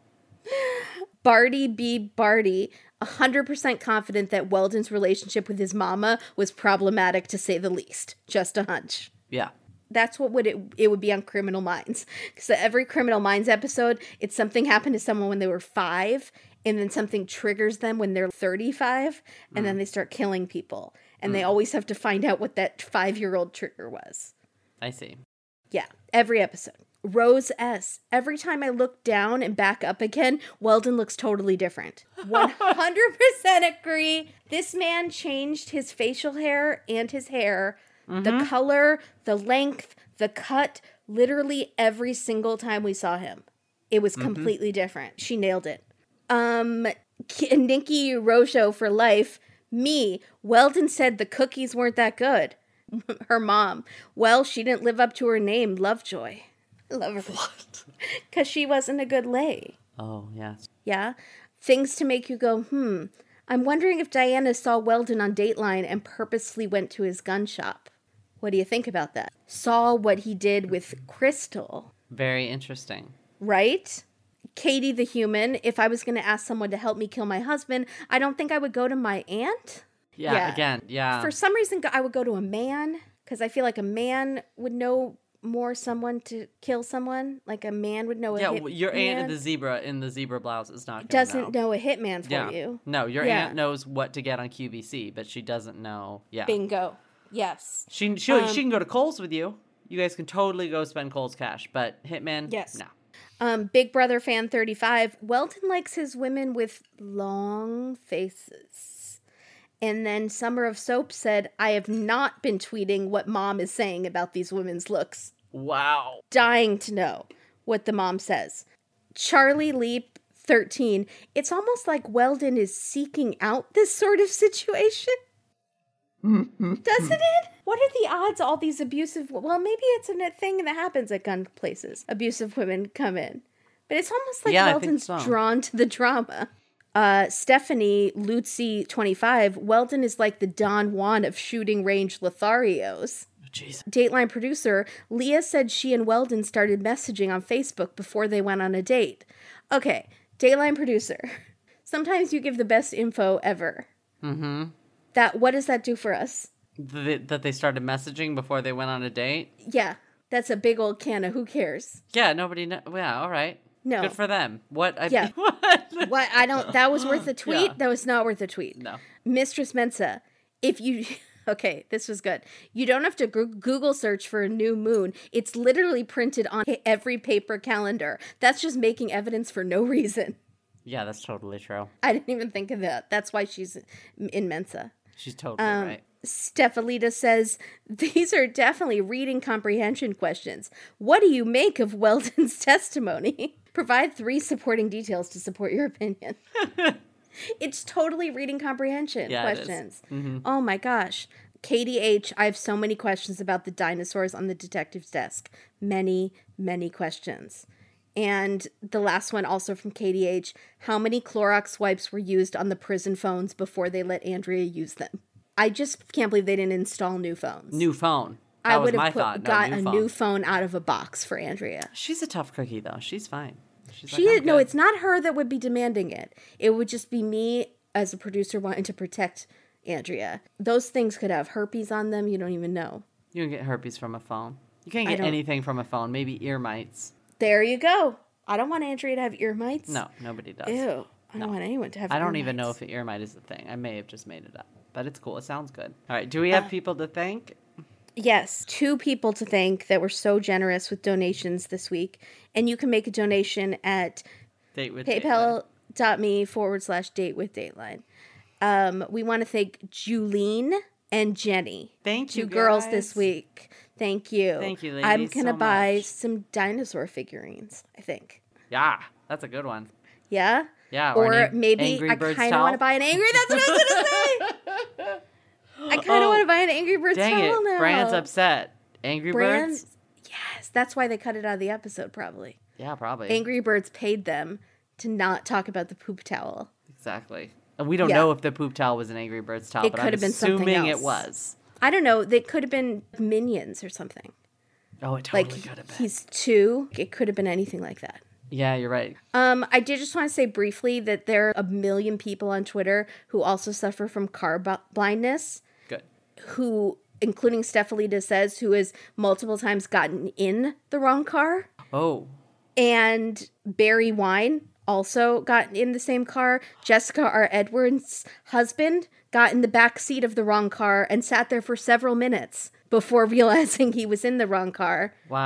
Barty B. Barty, one hundred percent confident that Weldon's relationship with his mama was problematic to say the least. Just a hunch. Yeah. That's what would it it would be on Criminal Minds. Because every Criminal Minds episode, it's something happened to someone when they were five, and then something triggers them when they're thirty-five, and then they start killing people. And they always have to find out what that five-year-old trigger was. I see. Yeah, every episode. Rose S. Every time I look down and back up again, Weldon looks totally different. one hundred percent agree. This man changed his facial hair and his hair, mm-hmm. the color, the length, the cut, literally every single time we saw him. It was mm-hmm. completely different. She nailed it. Um, Nikki Rojo for life. Me. Weldon said the cookies weren't that good. Her mom. Well, she didn't live up to her name, Lovejoy. I love her. What? Because she wasn't a good lay. Oh, yes. Yeah? Things to make you go, hmm. I'm wondering if Diana saw Weldon on Dateline and purposely went to his gun shop. What do you think about that? Saw what he did with Crystal. Very interesting. Right? Katie the human. If I was going to ask someone to help me kill my husband, I don't think I would go to my aunt. Yeah, yeah. again, yeah. For some reason, I would go to a man because I feel like a man would know more someone to kill someone. Like a man would know a yeah, hit your man. aunt, the zebra in the zebra blouse, is not gonna doesn't know. know a hitman for yeah. you. No, your yeah. aunt knows what to get on Q V C, but she doesn't know. Yeah, bingo. Yes, she she um, she can go to Kohl's with you. You guys can totally go spend Kohl's cash, but hitman, yes, no. Um, Big Brother fan thirty-five. Weldon likes his women with long faces. And then Summer of Soap said, I have not been tweeting what mom is saying about these women's looks. Wow. Dying to know what the mom says. Charlie Leap thirteen. It's almost like Weldon is seeking out this sort of situation. Doesn't it? What are the odds all these abusive... Well, maybe it's a thing that happens at gun places. Abusive women come in. But it's almost like yeah, Weldon's so. drawn to the drama. Uh, Stephanie Lutzi twenty-five. Weldon is like the Don Juan of shooting range Lotharios. Oh, jeez. Dateline producer Leah said she and Weldon started messaging on Facebook before they went on a date. Okay, Dateline producer. Sometimes you give the best info ever. Mm-hmm. That what does that do for us? Th- that they started messaging before they went on a date? Yeah, that's a big old can of who cares. Yeah, nobody knows. Yeah, all right. No. Good for them. What? I, yeah. What? What? I don't. That was worth a tweet. Yeah. That was not worth a tweet. No. Mistress Mensa, if you. Okay, this was good. You don't have to Google search for a new moon. It's literally printed on every paper calendar. That's just making evidence for no reason. Yeah, that's totally true. I didn't even think of that. That's why she's in Mensa. She's totally um, right. Stephalita says, these are definitely reading comprehension questions. What do you make of Weldon's testimony? Provide three supporting details to support your opinion. It's totally reading comprehension yeah, questions. Mm-hmm. Oh my gosh. Katie H, I have so many questions about the dinosaurs on the detective's desk. Many, many questions. And the last one also from Katie H, how many Clorox wipes were used on the prison phones before they let Andrea use them? I just can't believe they didn't install new phones. New phone. That I was would my have put, thought. No, got new a phone. new phone out of a box for Andrea. She's a tough cookie, though. She's fine. She's She like, is, no, good. it's not her that would be demanding it. It would just be me as a producer wanting to protect Andrea. Those things could have herpes on them. You don't even know. You can get herpes from a phone. You can't I get don't- anything from a phone. Maybe ear mites. There you go. I don't want Andrea to have ear mites. No, nobody does. Ew. I No. don't want anyone to have I ear don't even know mites. if an ear mite is a thing. I may have just made it up. But it's cool. It sounds good. All right. Do we have Uh, people to thank? Yes, two people to thank that were so generous with donations this week. And you can make a donation at Date with Dateline. paypal.me forward slash date with Dateline. Um, we want to thank Julene and Jenny. Thank two you, girls guys. this week. Thank you. Thank you, I'm ladies, going to so buy much. some dinosaur figurines, I think. Yeah, that's a good one. Yeah? Yeah, or Or, an Ang- maybe Angry I Birds kind of want to towel. buy an Angry... That's what I was going to say! I kind of Oh, want to buy an Angry Birds Dang towel it. now. Brand's upset. Angry Brand, Birds? yes, that's why they cut it out of the episode, probably. Yeah, probably. Angry Birds paid them to not talk about the poop towel. Exactly. And we don't Yeah. know if the poop towel was an Angry Birds towel, It but could I'm have been something assuming else. it was. I don't know. They could have been Minions or something. Oh, it totally Like could have been. he's two. It could have been anything like that. Yeah, you're right. Um, I did just want to say briefly that there are a million people on Twitter who also suffer from car b- blindness, Good. who, including Stephalita says, who has multiple times gotten in the wrong car. Oh. And Barry Wine also got in the same car. Jessica R. Edwards' husband got in the back seat of the wrong car and sat there for several minutes before realizing he was in the wrong car. Wow.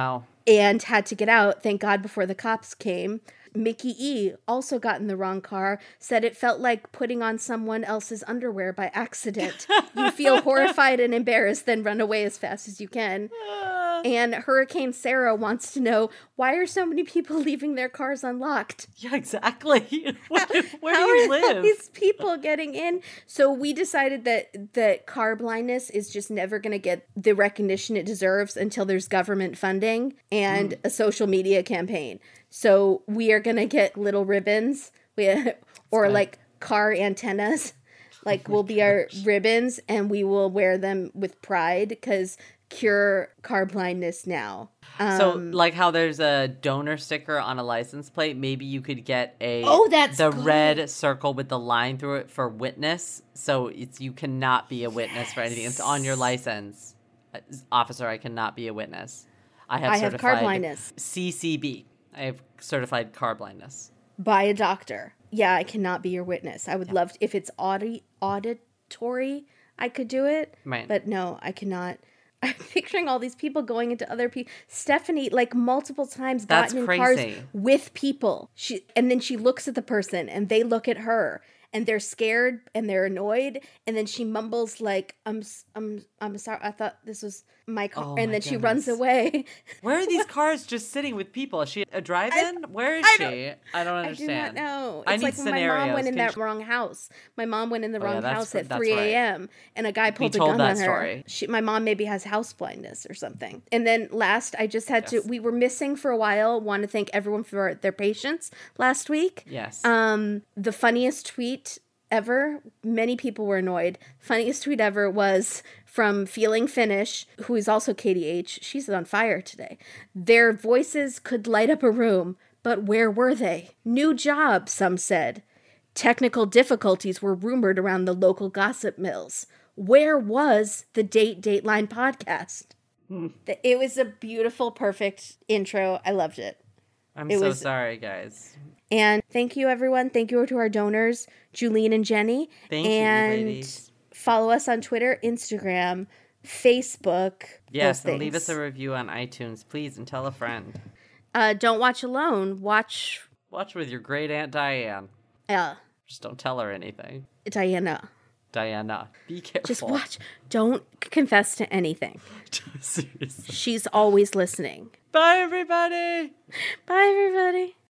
and had to get out, thank God, before the cops came. Mickey E also got in the wrong car, said it felt like putting on someone else's underwear by accident. You feel horrified and embarrassed, then run away as fast as you can. And Hurricane Sarah wants to know, why are so many people leaving their cars unlocked? Yeah, exactly. Where, where How do you are live? these people getting in? So we decided that that car blindness is just never going to get the recognition it deserves until there's government funding and Mm. a social media campaign. So we are going to get little ribbons, we or fine. like car antennas, like will be our ribbons, and we will wear them with pride because cure car blindness now. So, Um, like how there's a donor sticker on a license plate, maybe you could get a Oh, that's the good. red circle with the line through it for witness. So it's you cannot be a witness for anything. It's on your license, Uh, officer. I cannot be a witness. I have I have certified car blindness. C C B. I have certified car blindness. by a doctor. Yeah, I cannot be your witness. I would love to, if it's audi- auditory, I could do it. Right. But no, I cannot. I'm picturing all these people going into other people. Stephanie, like multiple times, That's gotten in crazy. cars with people. She and then she looks at the person, and they look at her, and they're scared and they're annoyed, and then she mumbles like, "I'm, s- I'm, I'm sorry. I thought this was my car," Oh, and my then she runs goodness. away. Where are these cars just sitting with people? Is she a drive-in? Where is I she? don't- I don't I do understand. not know. I It's need like when my mom scenarios. went in Can that you- wrong house. My mom went in the Oh, yeah, wrong that's house r- at that's three right. a.m. and a guy pulled a told gun that on her. story. She, my mom maybe has house blindness or something. And then last, I just had Yes. to. We were missing for a while. Want to thank everyone for their patience last week. Yes. Um, the funniest tweet ever. Many people were annoyed. Funniest tweet ever was from Feeling Finish, who is also K D H. She's on fire today. Their voices could light up a room, but where were they? New job, some said. Technical difficulties were rumored around the local gossip mills. Where was the Date Dateline podcast? The- It was a beautiful, perfect intro. I loved it. I'm it so was- sorry, guys. And thank you, everyone. Thank you to our donors, Julene and Jenny. Thank you, and ladies. follow us on Twitter, Instagram, Facebook. Yes, those and leave us things. a review on iTunes, please, and tell a friend. Uh, don't watch alone. Watch Watch with your great Aunt Diane. uh, Just don't tell her anything. Diana. Diana, be careful. Just watch. Don't confess to anything. Seriously. She's always listening. Bye, everybody. Bye, everybody.